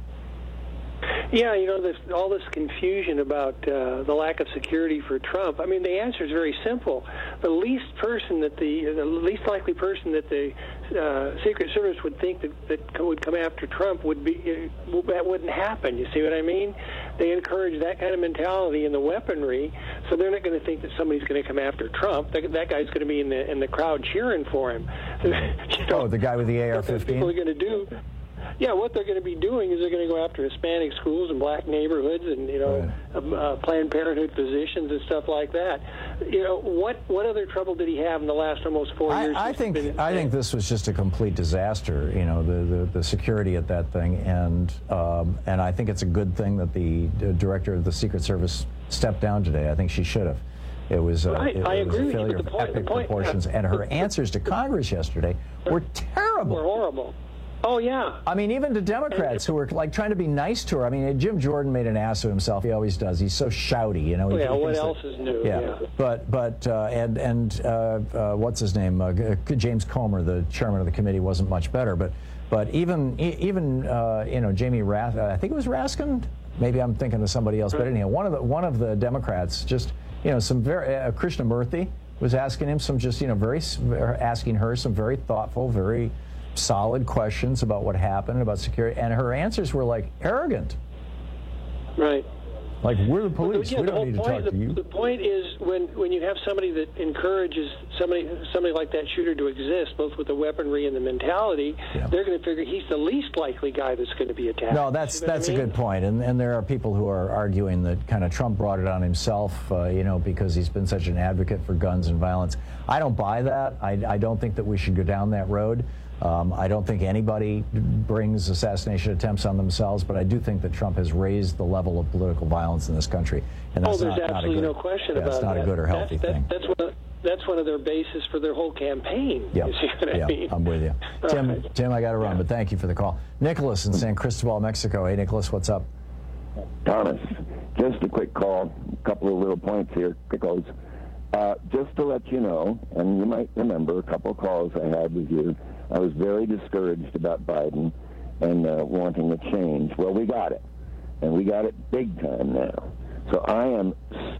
Yeah, you know, this, all this confusion about uh, the lack of security for Trump. I mean, the answer is very simple. The least person that the, the least likely person that the uh, Secret Service would think that, that would come after Trump would be uh, that wouldn't happen. You see what I mean? They encourage that kind of mentality in the weaponry, so they're not going to think that somebody's going to come after Trump. That, that guy's going to be in the in the crowd cheering for him. you know, People are going to do. Yeah, what they're going to be doing is they're going to go after Hispanic schools and black neighborhoods and, you know, right. uh, Planned Parenthood physicians and stuff like that. You know, what what other trouble did he have in the last almost four I, years? I think I think this was just a complete disaster, you know, the, the, the security at that thing. And um, and I think it's a good thing that the director of the Secret Service stepped down today. I think she should have. It was, uh, right. it, I it was agree a failure with you, of point, epic point, proportions. yeah. And her answers to Congress yesterday were terrible. Were horrible. Oh, yeah. I mean, even to Democrats who were like trying to be nice to her. I mean, Jim Jordan made an ass of himself. He always does. He's so shouty, you know. Oh, he, yeah, he what else that, is new? Yeah. yeah. But, but uh, and, and uh, uh, what's his name? Uh, James Comer, the chairman of the committee, wasn't much better. But but even, even uh, you know, Jamie Rath, uh, I think it was Raskin. Maybe I'm thinking of somebody else. But anyhow, one of the, one of the Democrats, just, you know, some very, uh, Krishnamurthy was asking him some just, you know, very, asking her some very thoughtful, very solid questions about what happened, about security, and her answers were like arrogant. Right. Like, we're the police. Yeah, we the don't need to point, talk the, to you. The point is when, when you have somebody that encourages somebody somebody like that shooter to exist, both with the weaponry and the mentality, yeah. they're going to figure he's the least likely guy that's going to be attacked. No, that's that's I mean? a good point. And and there are people who are arguing that kind of Trump brought it on himself, uh, you know, because he's been such an advocate for guns and violence. I don't buy that. I, I don't think that we should go down that road. Um, I don't think anybody brings assassination attempts on themselves, but I do think that Trump has raised the level of political violence in this country. And that's oh, there's not, absolutely not a good, no question yeah, about it's not that. a good or healthy that's, thing. That's, that's, one of, that's one of their bases for their whole campaign. Yeah, you see what I yeah, mean? I'm with you. Tim, right. Tim, I got to run, yeah. but thank you for the call. Nicholas in San Cristobal, Mexico. Hey, Nicholas, what's up? Thomas, just a quick call, a couple of little points here, quickos. Uh, just to let you know, and you might remember a couple of calls I had with you, I was very discouraged about Biden and uh, wanting a change. Well, we got it. and we got it big time now. So I am...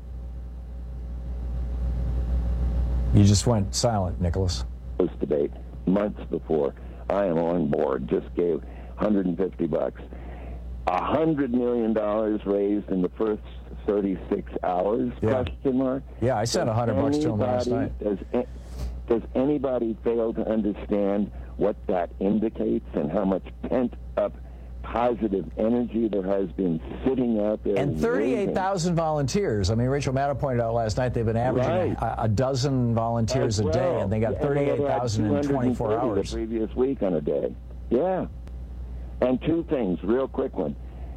You just went silent, Nicholas. This debate months before. I am on board. Just gave one hundred fifty bucks. one hundred million dollars raised in the first thirty-six hours, Yeah. question mark? Yeah, I sent one hundred bucks to him last Anybody- night. Does, does anybody fail to understand what that indicates and how much pent-up positive energy there has been sitting out there? And thirty-eight waiting? thousand volunteers. I mean, Rachel Maddow pointed out last night they've been averaging Right. a, a dozen volunteers As a day, well. and they got And they thirty-eight thousand in had twenty-four two hundred thirty hours. The previous week on a day. Yeah. And two things, real quick one.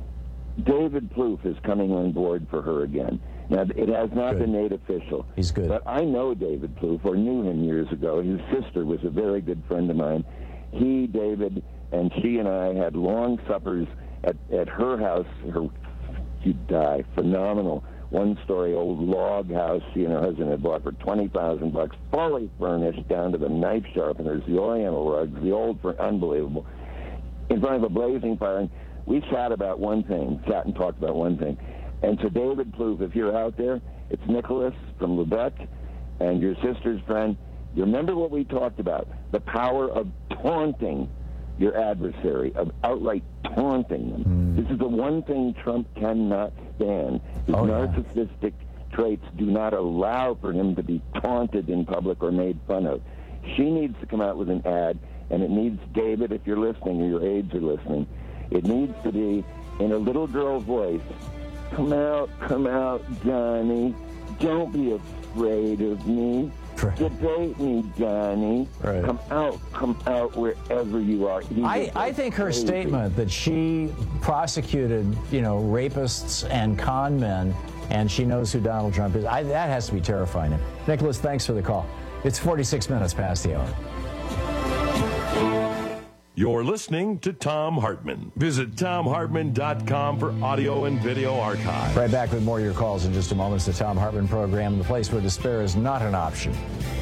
David Plouffe is coming on board for her again. Now, it has not been made official. He's good. But I know David Plouffe, or knew him years ago. His sister was a very good friend of mine. He, David, and she and I had long suppers at, at her house. Her, she'd die. Phenomenal. One-story old log house she and her husband had bought for twenty thousand bucks, fully furnished down to the knife sharpeners, the oriental rugs, the old, for unbelievable. In front of a blazing fire, and we sat about one thing, sat and talked about one thing. And to David Plouffe, if you're out there, it's Nicholas from Lubec and your sister's friend. You remember what we talked about, the power of taunting your adversary, of outright taunting them. Mm. This is the one thing Trump cannot stand. His Oh, yeah. narcissistic traits do not allow for him to be taunted in public or made fun of. She needs to come out with an ad, and it needs, David, if you're listening or your aides are listening, it needs to be in a little girl's voice. Come out, come out, Johnny. Don't be afraid of me. Debate me, Johnny. Right. Come out, come out wherever you are. He I, is I think her crazy. statement that she prosecuted, you know, rapists and con men, and she knows who Donald Trump is, I, that has to be terrifying. Nicholas, thanks for the call. It's forty-six minutes past the hour. You're listening to Thom Hartmann. Visit Thom Hartmann dot com for audio and video archive. Right back with more of your calls in just a moment. It's the Thom Hartmann program, the place where despair is not an option.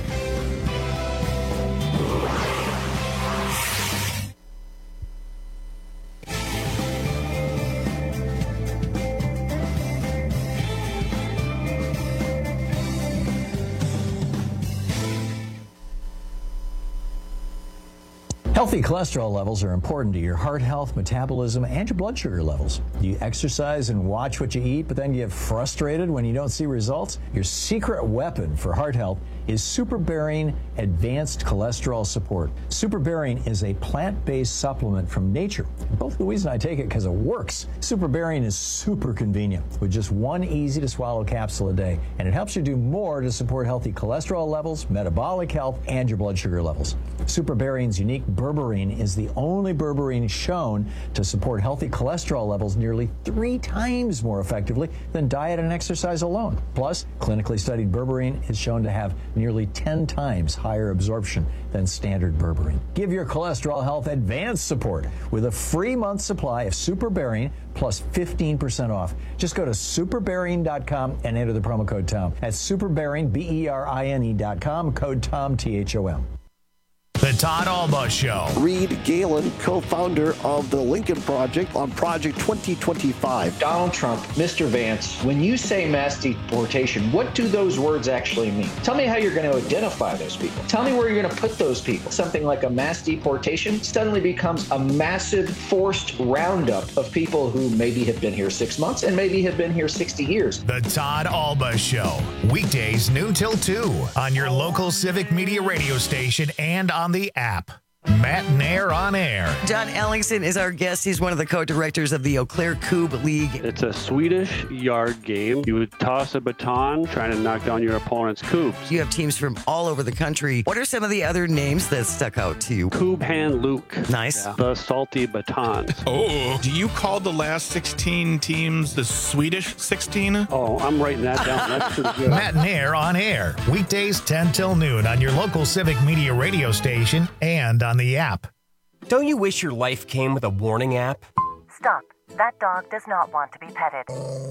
Healthy cholesterol levels are important to your heart health, metabolism, and your blood sugar levels. You exercise and watch what you eat, but then you get frustrated when you don't see results? Your secret weapon for heart health is SuperBarian Advanced Cholesterol Support. SuperBarian is a plant-based supplement from nature. Both Louise and I take it because it works. SuperBarian is super convenient with just one easy-to-swallow capsule a day, and it helps you do more to support healthy cholesterol levels, metabolic health, and your blood sugar levels. SuperBarian's unique berberine is the only berberine shown to support healthy cholesterol levels nearly three times more effectively than diet and exercise alone. Plus, clinically studied berberine is shown to have nearly ten times higher absorption than standard berberine. Give your cholesterol health advanced support with a free month supply of SuperBarian plus fifteen percent off. Just go to superbarian dot com and enter the promo code Tom. That's superbarian, B E R I N E dot com, code Tom, T H O M. The Todd Alba Show. Reed Galen, co-founder of the Lincoln Project on Project twenty twenty-five. Donald Trump, Mister Vance, when you say mass deportation, what do those words actually mean? Tell me how you're going to identify those people. Tell me where you're going to put those people. Something like a mass deportation suddenly becomes a massive forced roundup of people who maybe have been here six months and maybe have been here sixty years. The Todd Alba Show. Weekdays noon till two on your local Civic Media radio station and on the app. Matt Nair on air. John Ellingson is our guest. He's one of the co-directors of the Eau Claire Coupe League. It's a Swedish yard game. You would toss a baton trying to knock down your opponent's coupes. You have teams from all over the country. What are some of the other names that stuck out to you? Coupe Hand Luke. Nice. Yeah. The salty batons. Oh, do you call the last sixteen teams the Swedish sixteen? Oh, I'm writing that down. That's pretty good. Matt Nair on air. Weekdays ten till noon on your local Civic Media radio station and on the app. Don't you wish your life came with a warning app? Stop. That dog does not want to be petted.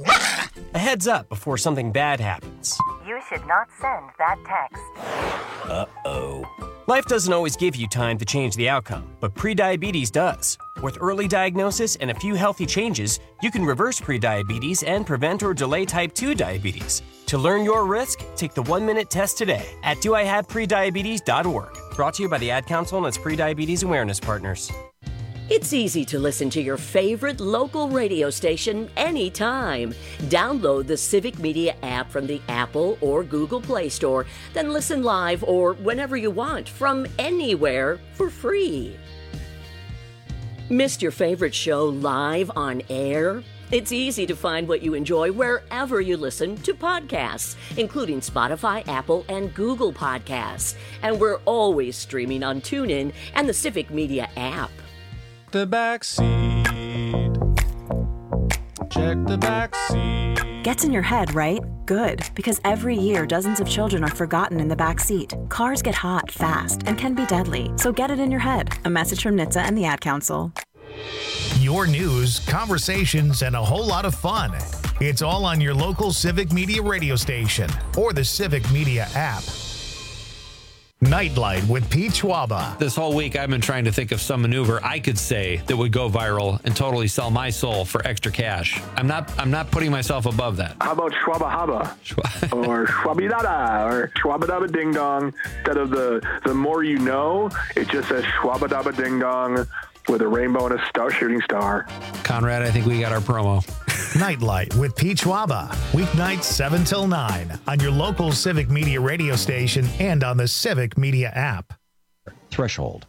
A heads up before something bad happens. You should not send that text. Uh-oh. Life doesn't always give you time to change the outcome, but prediabetes does. With early diagnosis and a few healthy changes, you can reverse prediabetes and prevent or delay type two diabetes. To learn your risk, take the one-minute test today at do I have prediabetes dot org. Brought to you by the Ad Council and its prediabetes awareness partners. It's easy to listen to your favorite local radio station anytime. Download the Civic Media app from the Apple or Google Play Store, then listen live or whenever you want from anywhere for free. Missed your favorite show live on air? It's easy to find what you enjoy wherever you listen to podcasts, including Spotify, Apple, and Google Podcasts. And we're always streaming on TuneIn and the Civic Media app. The back seat. Check the back seat. Gets in your head, right? Good, because every year dozens of children are forgotten in the back seat. Cars get hot fast and can be deadly, so get it in your head. A message from N H T S A and the Ad Council. Your news, conversations, and a whole lot of fun. It's all on your local Civic Media radio station or the Civic Media app. Nightlight with Pete Schwaba. This whole week, I've been trying to think of some maneuver I could say that would go viral and totally sell my soul for extra cash. I'm not. I'm not putting myself above that. How about Schwaba Haba or Schwabidada or Schwabadaba Ding Dong? Instead of the the more you know, it just says Schwabadaba Ding Dong with a rainbow and a star shooting star. Conrad, I think we got our promo. Nightlight with Pete Schwaba. Weeknights seven till nine on your local Civic Media radio station and on the Civic Media app. Threshold.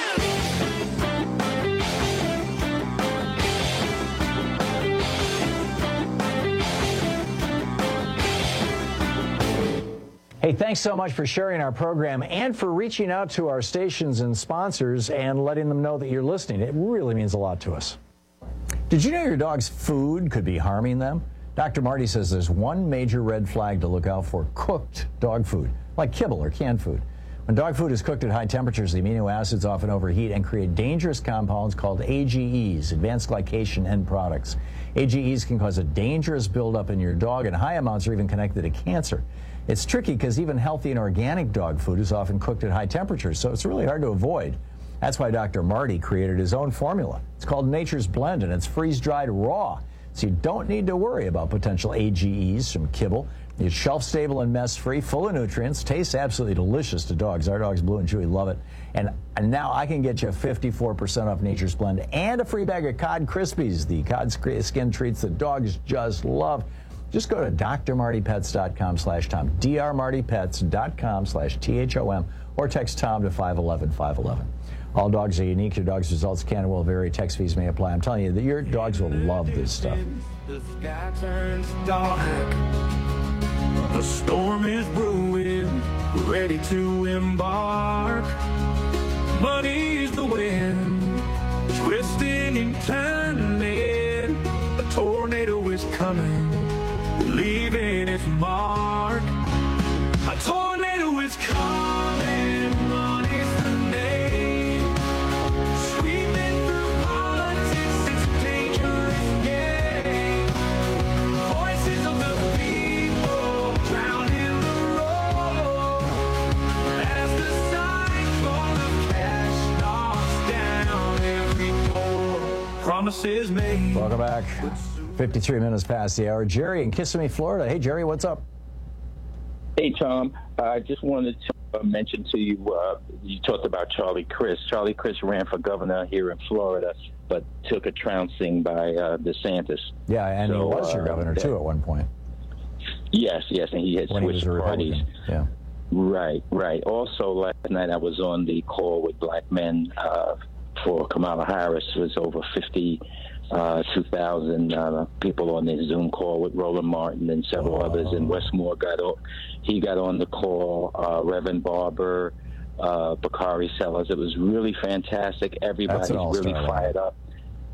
Hey, thanks so much for sharing our program and for reaching out to our stations and sponsors and letting them know that you're listening. It really means a lot to us. Did you know your dog's food could be harming them? Doctor Marty says there's one major red flag to look out for: cooked dog food, like kibble or canned food. When dog food is cooked at high temperatures, the amino acids often overheat and create dangerous compounds called A G Es, advanced glycation end products. A G Es can cause a dangerous buildup in your dog, and high amounts are even connected to cancer. It's tricky because even healthy and organic dog food is often cooked at high temperatures, so it's really hard to avoid. That's why Doctor Marty created his own formula. It's called Nature's Blend, and it's freeze-dried raw, so you don't need to worry about potential A G Es from kibble. It's shelf-stable and mess-free, full of nutrients, tastes absolutely delicious to dogs. Our dogs, Blue and Chewy, love it. And, and now I can get you fifty-four percent off Nature's Blend and a free bag of Cod Krispies, the cod skin treats that dogs just love. Just go to drmartypets.com slash Tom, drmartypets.com slash T H O M, or text Tom to five one one five one one. All dogs are unique. Your dog's results can and will vary. Text fees may apply. I'm telling you that your dogs will love this stuff. The sky turns dark. The storm is brewing, ready to embark. But is the wind twisting and turning? A tornado is coming, leaving its mark. A tornado is coming, money's the name. Sweeping through politics, it's a dangerous game. Voices of the people drown in the roar. As the cyclone of cash knocks down every door. Promises made. Welcome back. fifty-three minutes past the hour. Jerry in Kissimmee, Florida. Hey, Jerry, what's up? Hey, Tom. I just wanted to uh, mention to you, uh, you talked about Charlie Crist. Charlie Crist ran for governor here in Florida, but took a trouncing by uh, DeSantis. Yeah, and so, he was your uh, governor, that, too, at one point. Yes, yes, and he had when switched he was a parties. Republican. Yeah. Right, right. Also, last night I was on the call with black men uh, for Kamala Harris. It was over fifty Uh, two thousand uh, people on this Zoom call with Roland Martin and several oh. others, and Westmore got on, he got on the call, uh, Reverend Barber, uh, Bakari Sellers. It was really fantastic. Everybody's really fired up.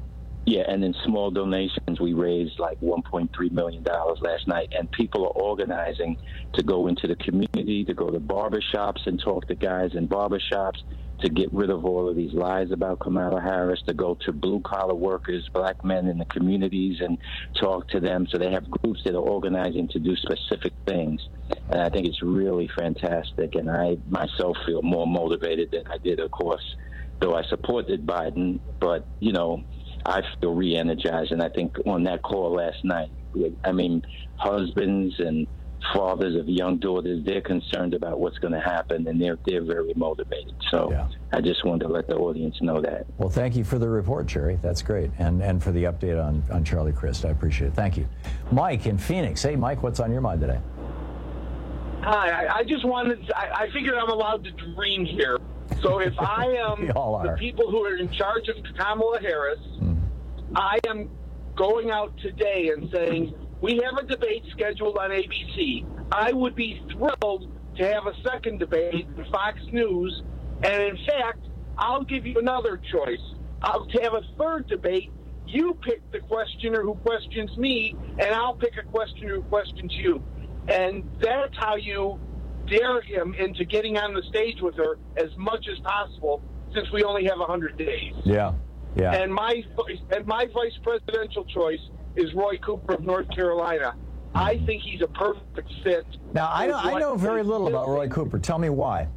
Yeah, and in small donations, we raised like one point three million dollars last night, and people are organizing to go into the community, to go to barbershops and talk to guys in barbershops, to get rid of all of these lies about Kamala Harris, to go to blue-collar workers, black men in the communities, and talk to them. So they have groups that are organizing to do specific things, and I think it's really fantastic, and I myself feel more motivated than I did, of course, though I supported Biden, but, you know, I feel re-energized, and I think on that call last night, I mean, husbands and fathers of young daughters, they're concerned about what's going to happen, and they're they're very motivated. So yeah. I just wanted to let the audience know that. Well, thank you for the report, Jerry. That's great, and and for the update on, on Charlie Crist. I appreciate it. Thank you. Mike in Phoenix. Hey, Mike, what's on your mind today? Hi, I, I just wanted to, I, I figured I'm allowed to dream here. So if I am the people who are in charge of Kamala Harris, mm. I am going out today and saying, we have a debate scheduled on A B C. I would be thrilled to have a second debate on Fox News. And in fact, I'll give you another choice. I'll have a third debate. You pick the questioner who questions me, and I'll pick a questioner who questions you. And that's how you dare him into getting on the stage with her as much as possible, since we only have one hundred days. Yeah, yeah. And my and my vice presidential choice is Roy Cooper of North Carolina. I think he's a perfect fit. Now, I know, I know very little about Roy Cooper. Tell me why.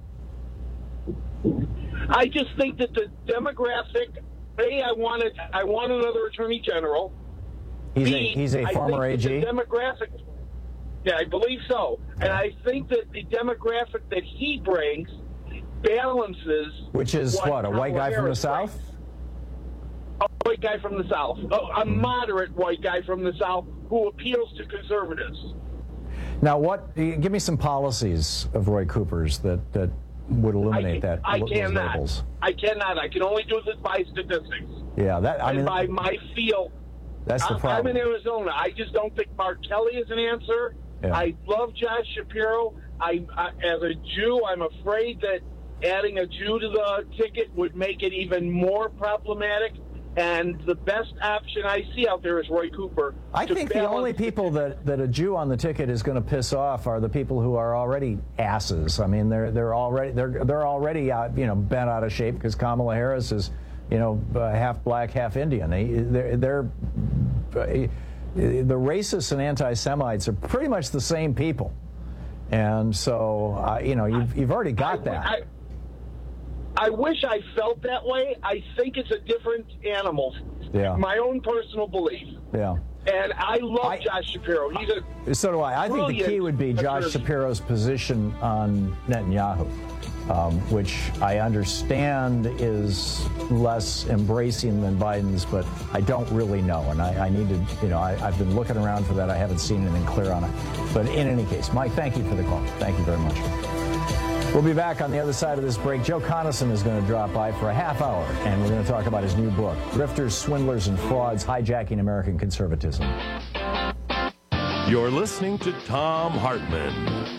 I just think that the demographic, A, I wanted, I want another attorney general. He's B, a, he's a I former think A G? The demographic, yeah, I believe so. And I think that the demographic that he brings balances. Which is what, what a white guy from the South? Brings. A white guy from the South. A, a moderate white guy from the South who appeals to conservatives. Now, what? Give me some policies of Roy Cooper's that, that would eliminate I, that. I those cannot. labels. I cannot. I can only do this by statistics. Yeah, that. I and mean, by my feel. That's the problem. I'm in Arizona. I just don't think Mark Kelly is an answer. Yeah. I love Josh Shapiro. I, I, as a Jew, I'm afraid that adding a Jew to the ticket would make it even more problematic. And the best option I see out there is Roy Cooper. I think the only people that, that a Jew on the ticket is going to piss off are the people who are already asses. I mean, they're they're already they're they're already out, you know, bent out of shape because Kamala Harris is, you know, uh, half black, half Indian. They, they're, they're uh, the racists and anti-Semites are pretty much the same people, and so uh, you know you've you've already got I, that. I, I wish I felt that way. I think it's a different animal. Yeah. My own personal belief. Yeah. And I love I, Josh Shapiro. He's a so do I. I think the key would be Josh attorney. Shapiro's position on Netanyahu, um, which I understand is less embracing than Biden's, but I don't really know. And I, I need to, you know, I, I've been looking around for that. I haven't seen anything clear on it. But in any case, Mike, thank you for the call. Thank you very much. We'll be back on the other side of this break. Joe Conason is going to drop by for a half hour, and we're going to talk about his new book, Grifters, Swindlers, and Frauds, Hijacking American Conservatism. You're listening to Thom Hartmann.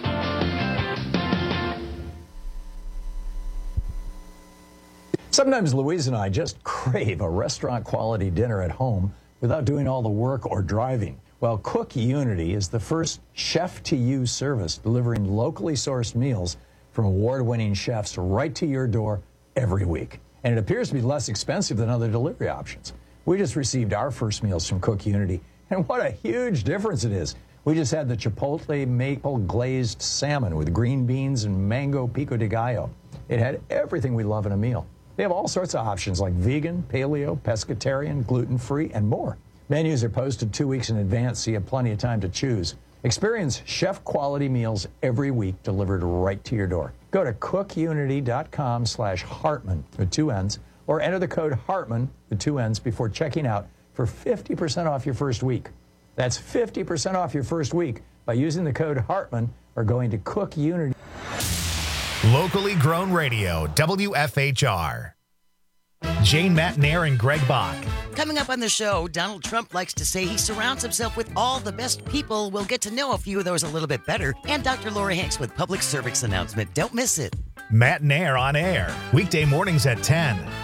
Sometimes Louise and I just crave a restaurant-quality dinner at home without doing all the work or driving. Well, Cook Unity is the first chef-to-you service delivering locally sourced meals from award-winning chefs right to your door every week. And it appears to be less expensive than other delivery options. We just received our first meals from Cook Unity, and what a huge difference it is. We just had the Chipotle maple glazed salmon with green beans and mango pico de gallo. It had everything we love in a meal. They have all sorts of options like vegan, paleo, pescatarian, gluten-free, and more. Menus are posted two weeks in advance, so you have plenty of time to choose. Experience chef-quality meals every week delivered right to your door. Go to cookunity.com slash Hartman with two N's, or enter the code Hartman with two N's before checking out for fifty percent off your first week. That's fifty percent off your first week by using the code Hartman or going to Cook Unity. Locally grown radio, W F H R. Jane Matnair and Greg Bach. Coming up on the show, Donald Trump likes to say he surrounds himself with all the best people. We'll get to know a few of those a little bit better. And Doctor Laura Hanks with public service announcement. Don't miss it. Matnair on air, weekday mornings at ten.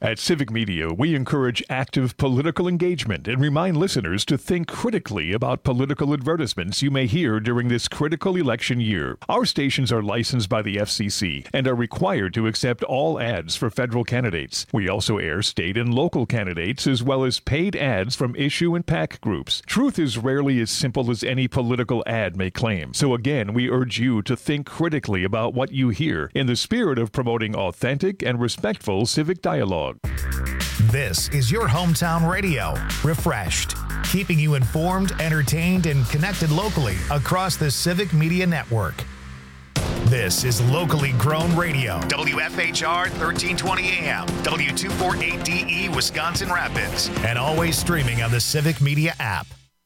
At Civic Media, we encourage active political engagement and remind listeners to think critically about political advertisements you may hear during this critical election year. Our stations are licensed by the F C C and are required to accept all ads for federal candidates. We also air state and local candidates as well as paid ads from issue and PAC groups. Truth is rarely as simple as any political ad may claim. So again, we urge you to think critically about what you hear in the spirit of promoting authentic and respectful civic dialogue. This is your hometown radio, refreshed, keeping you informed, entertained, and connected locally across the Civic Media Network. This is locally grown radio, W F H R thirteen twenty A M, W two forty-eight D E, Wisconsin Rapids, and always streaming on the Civic Media app.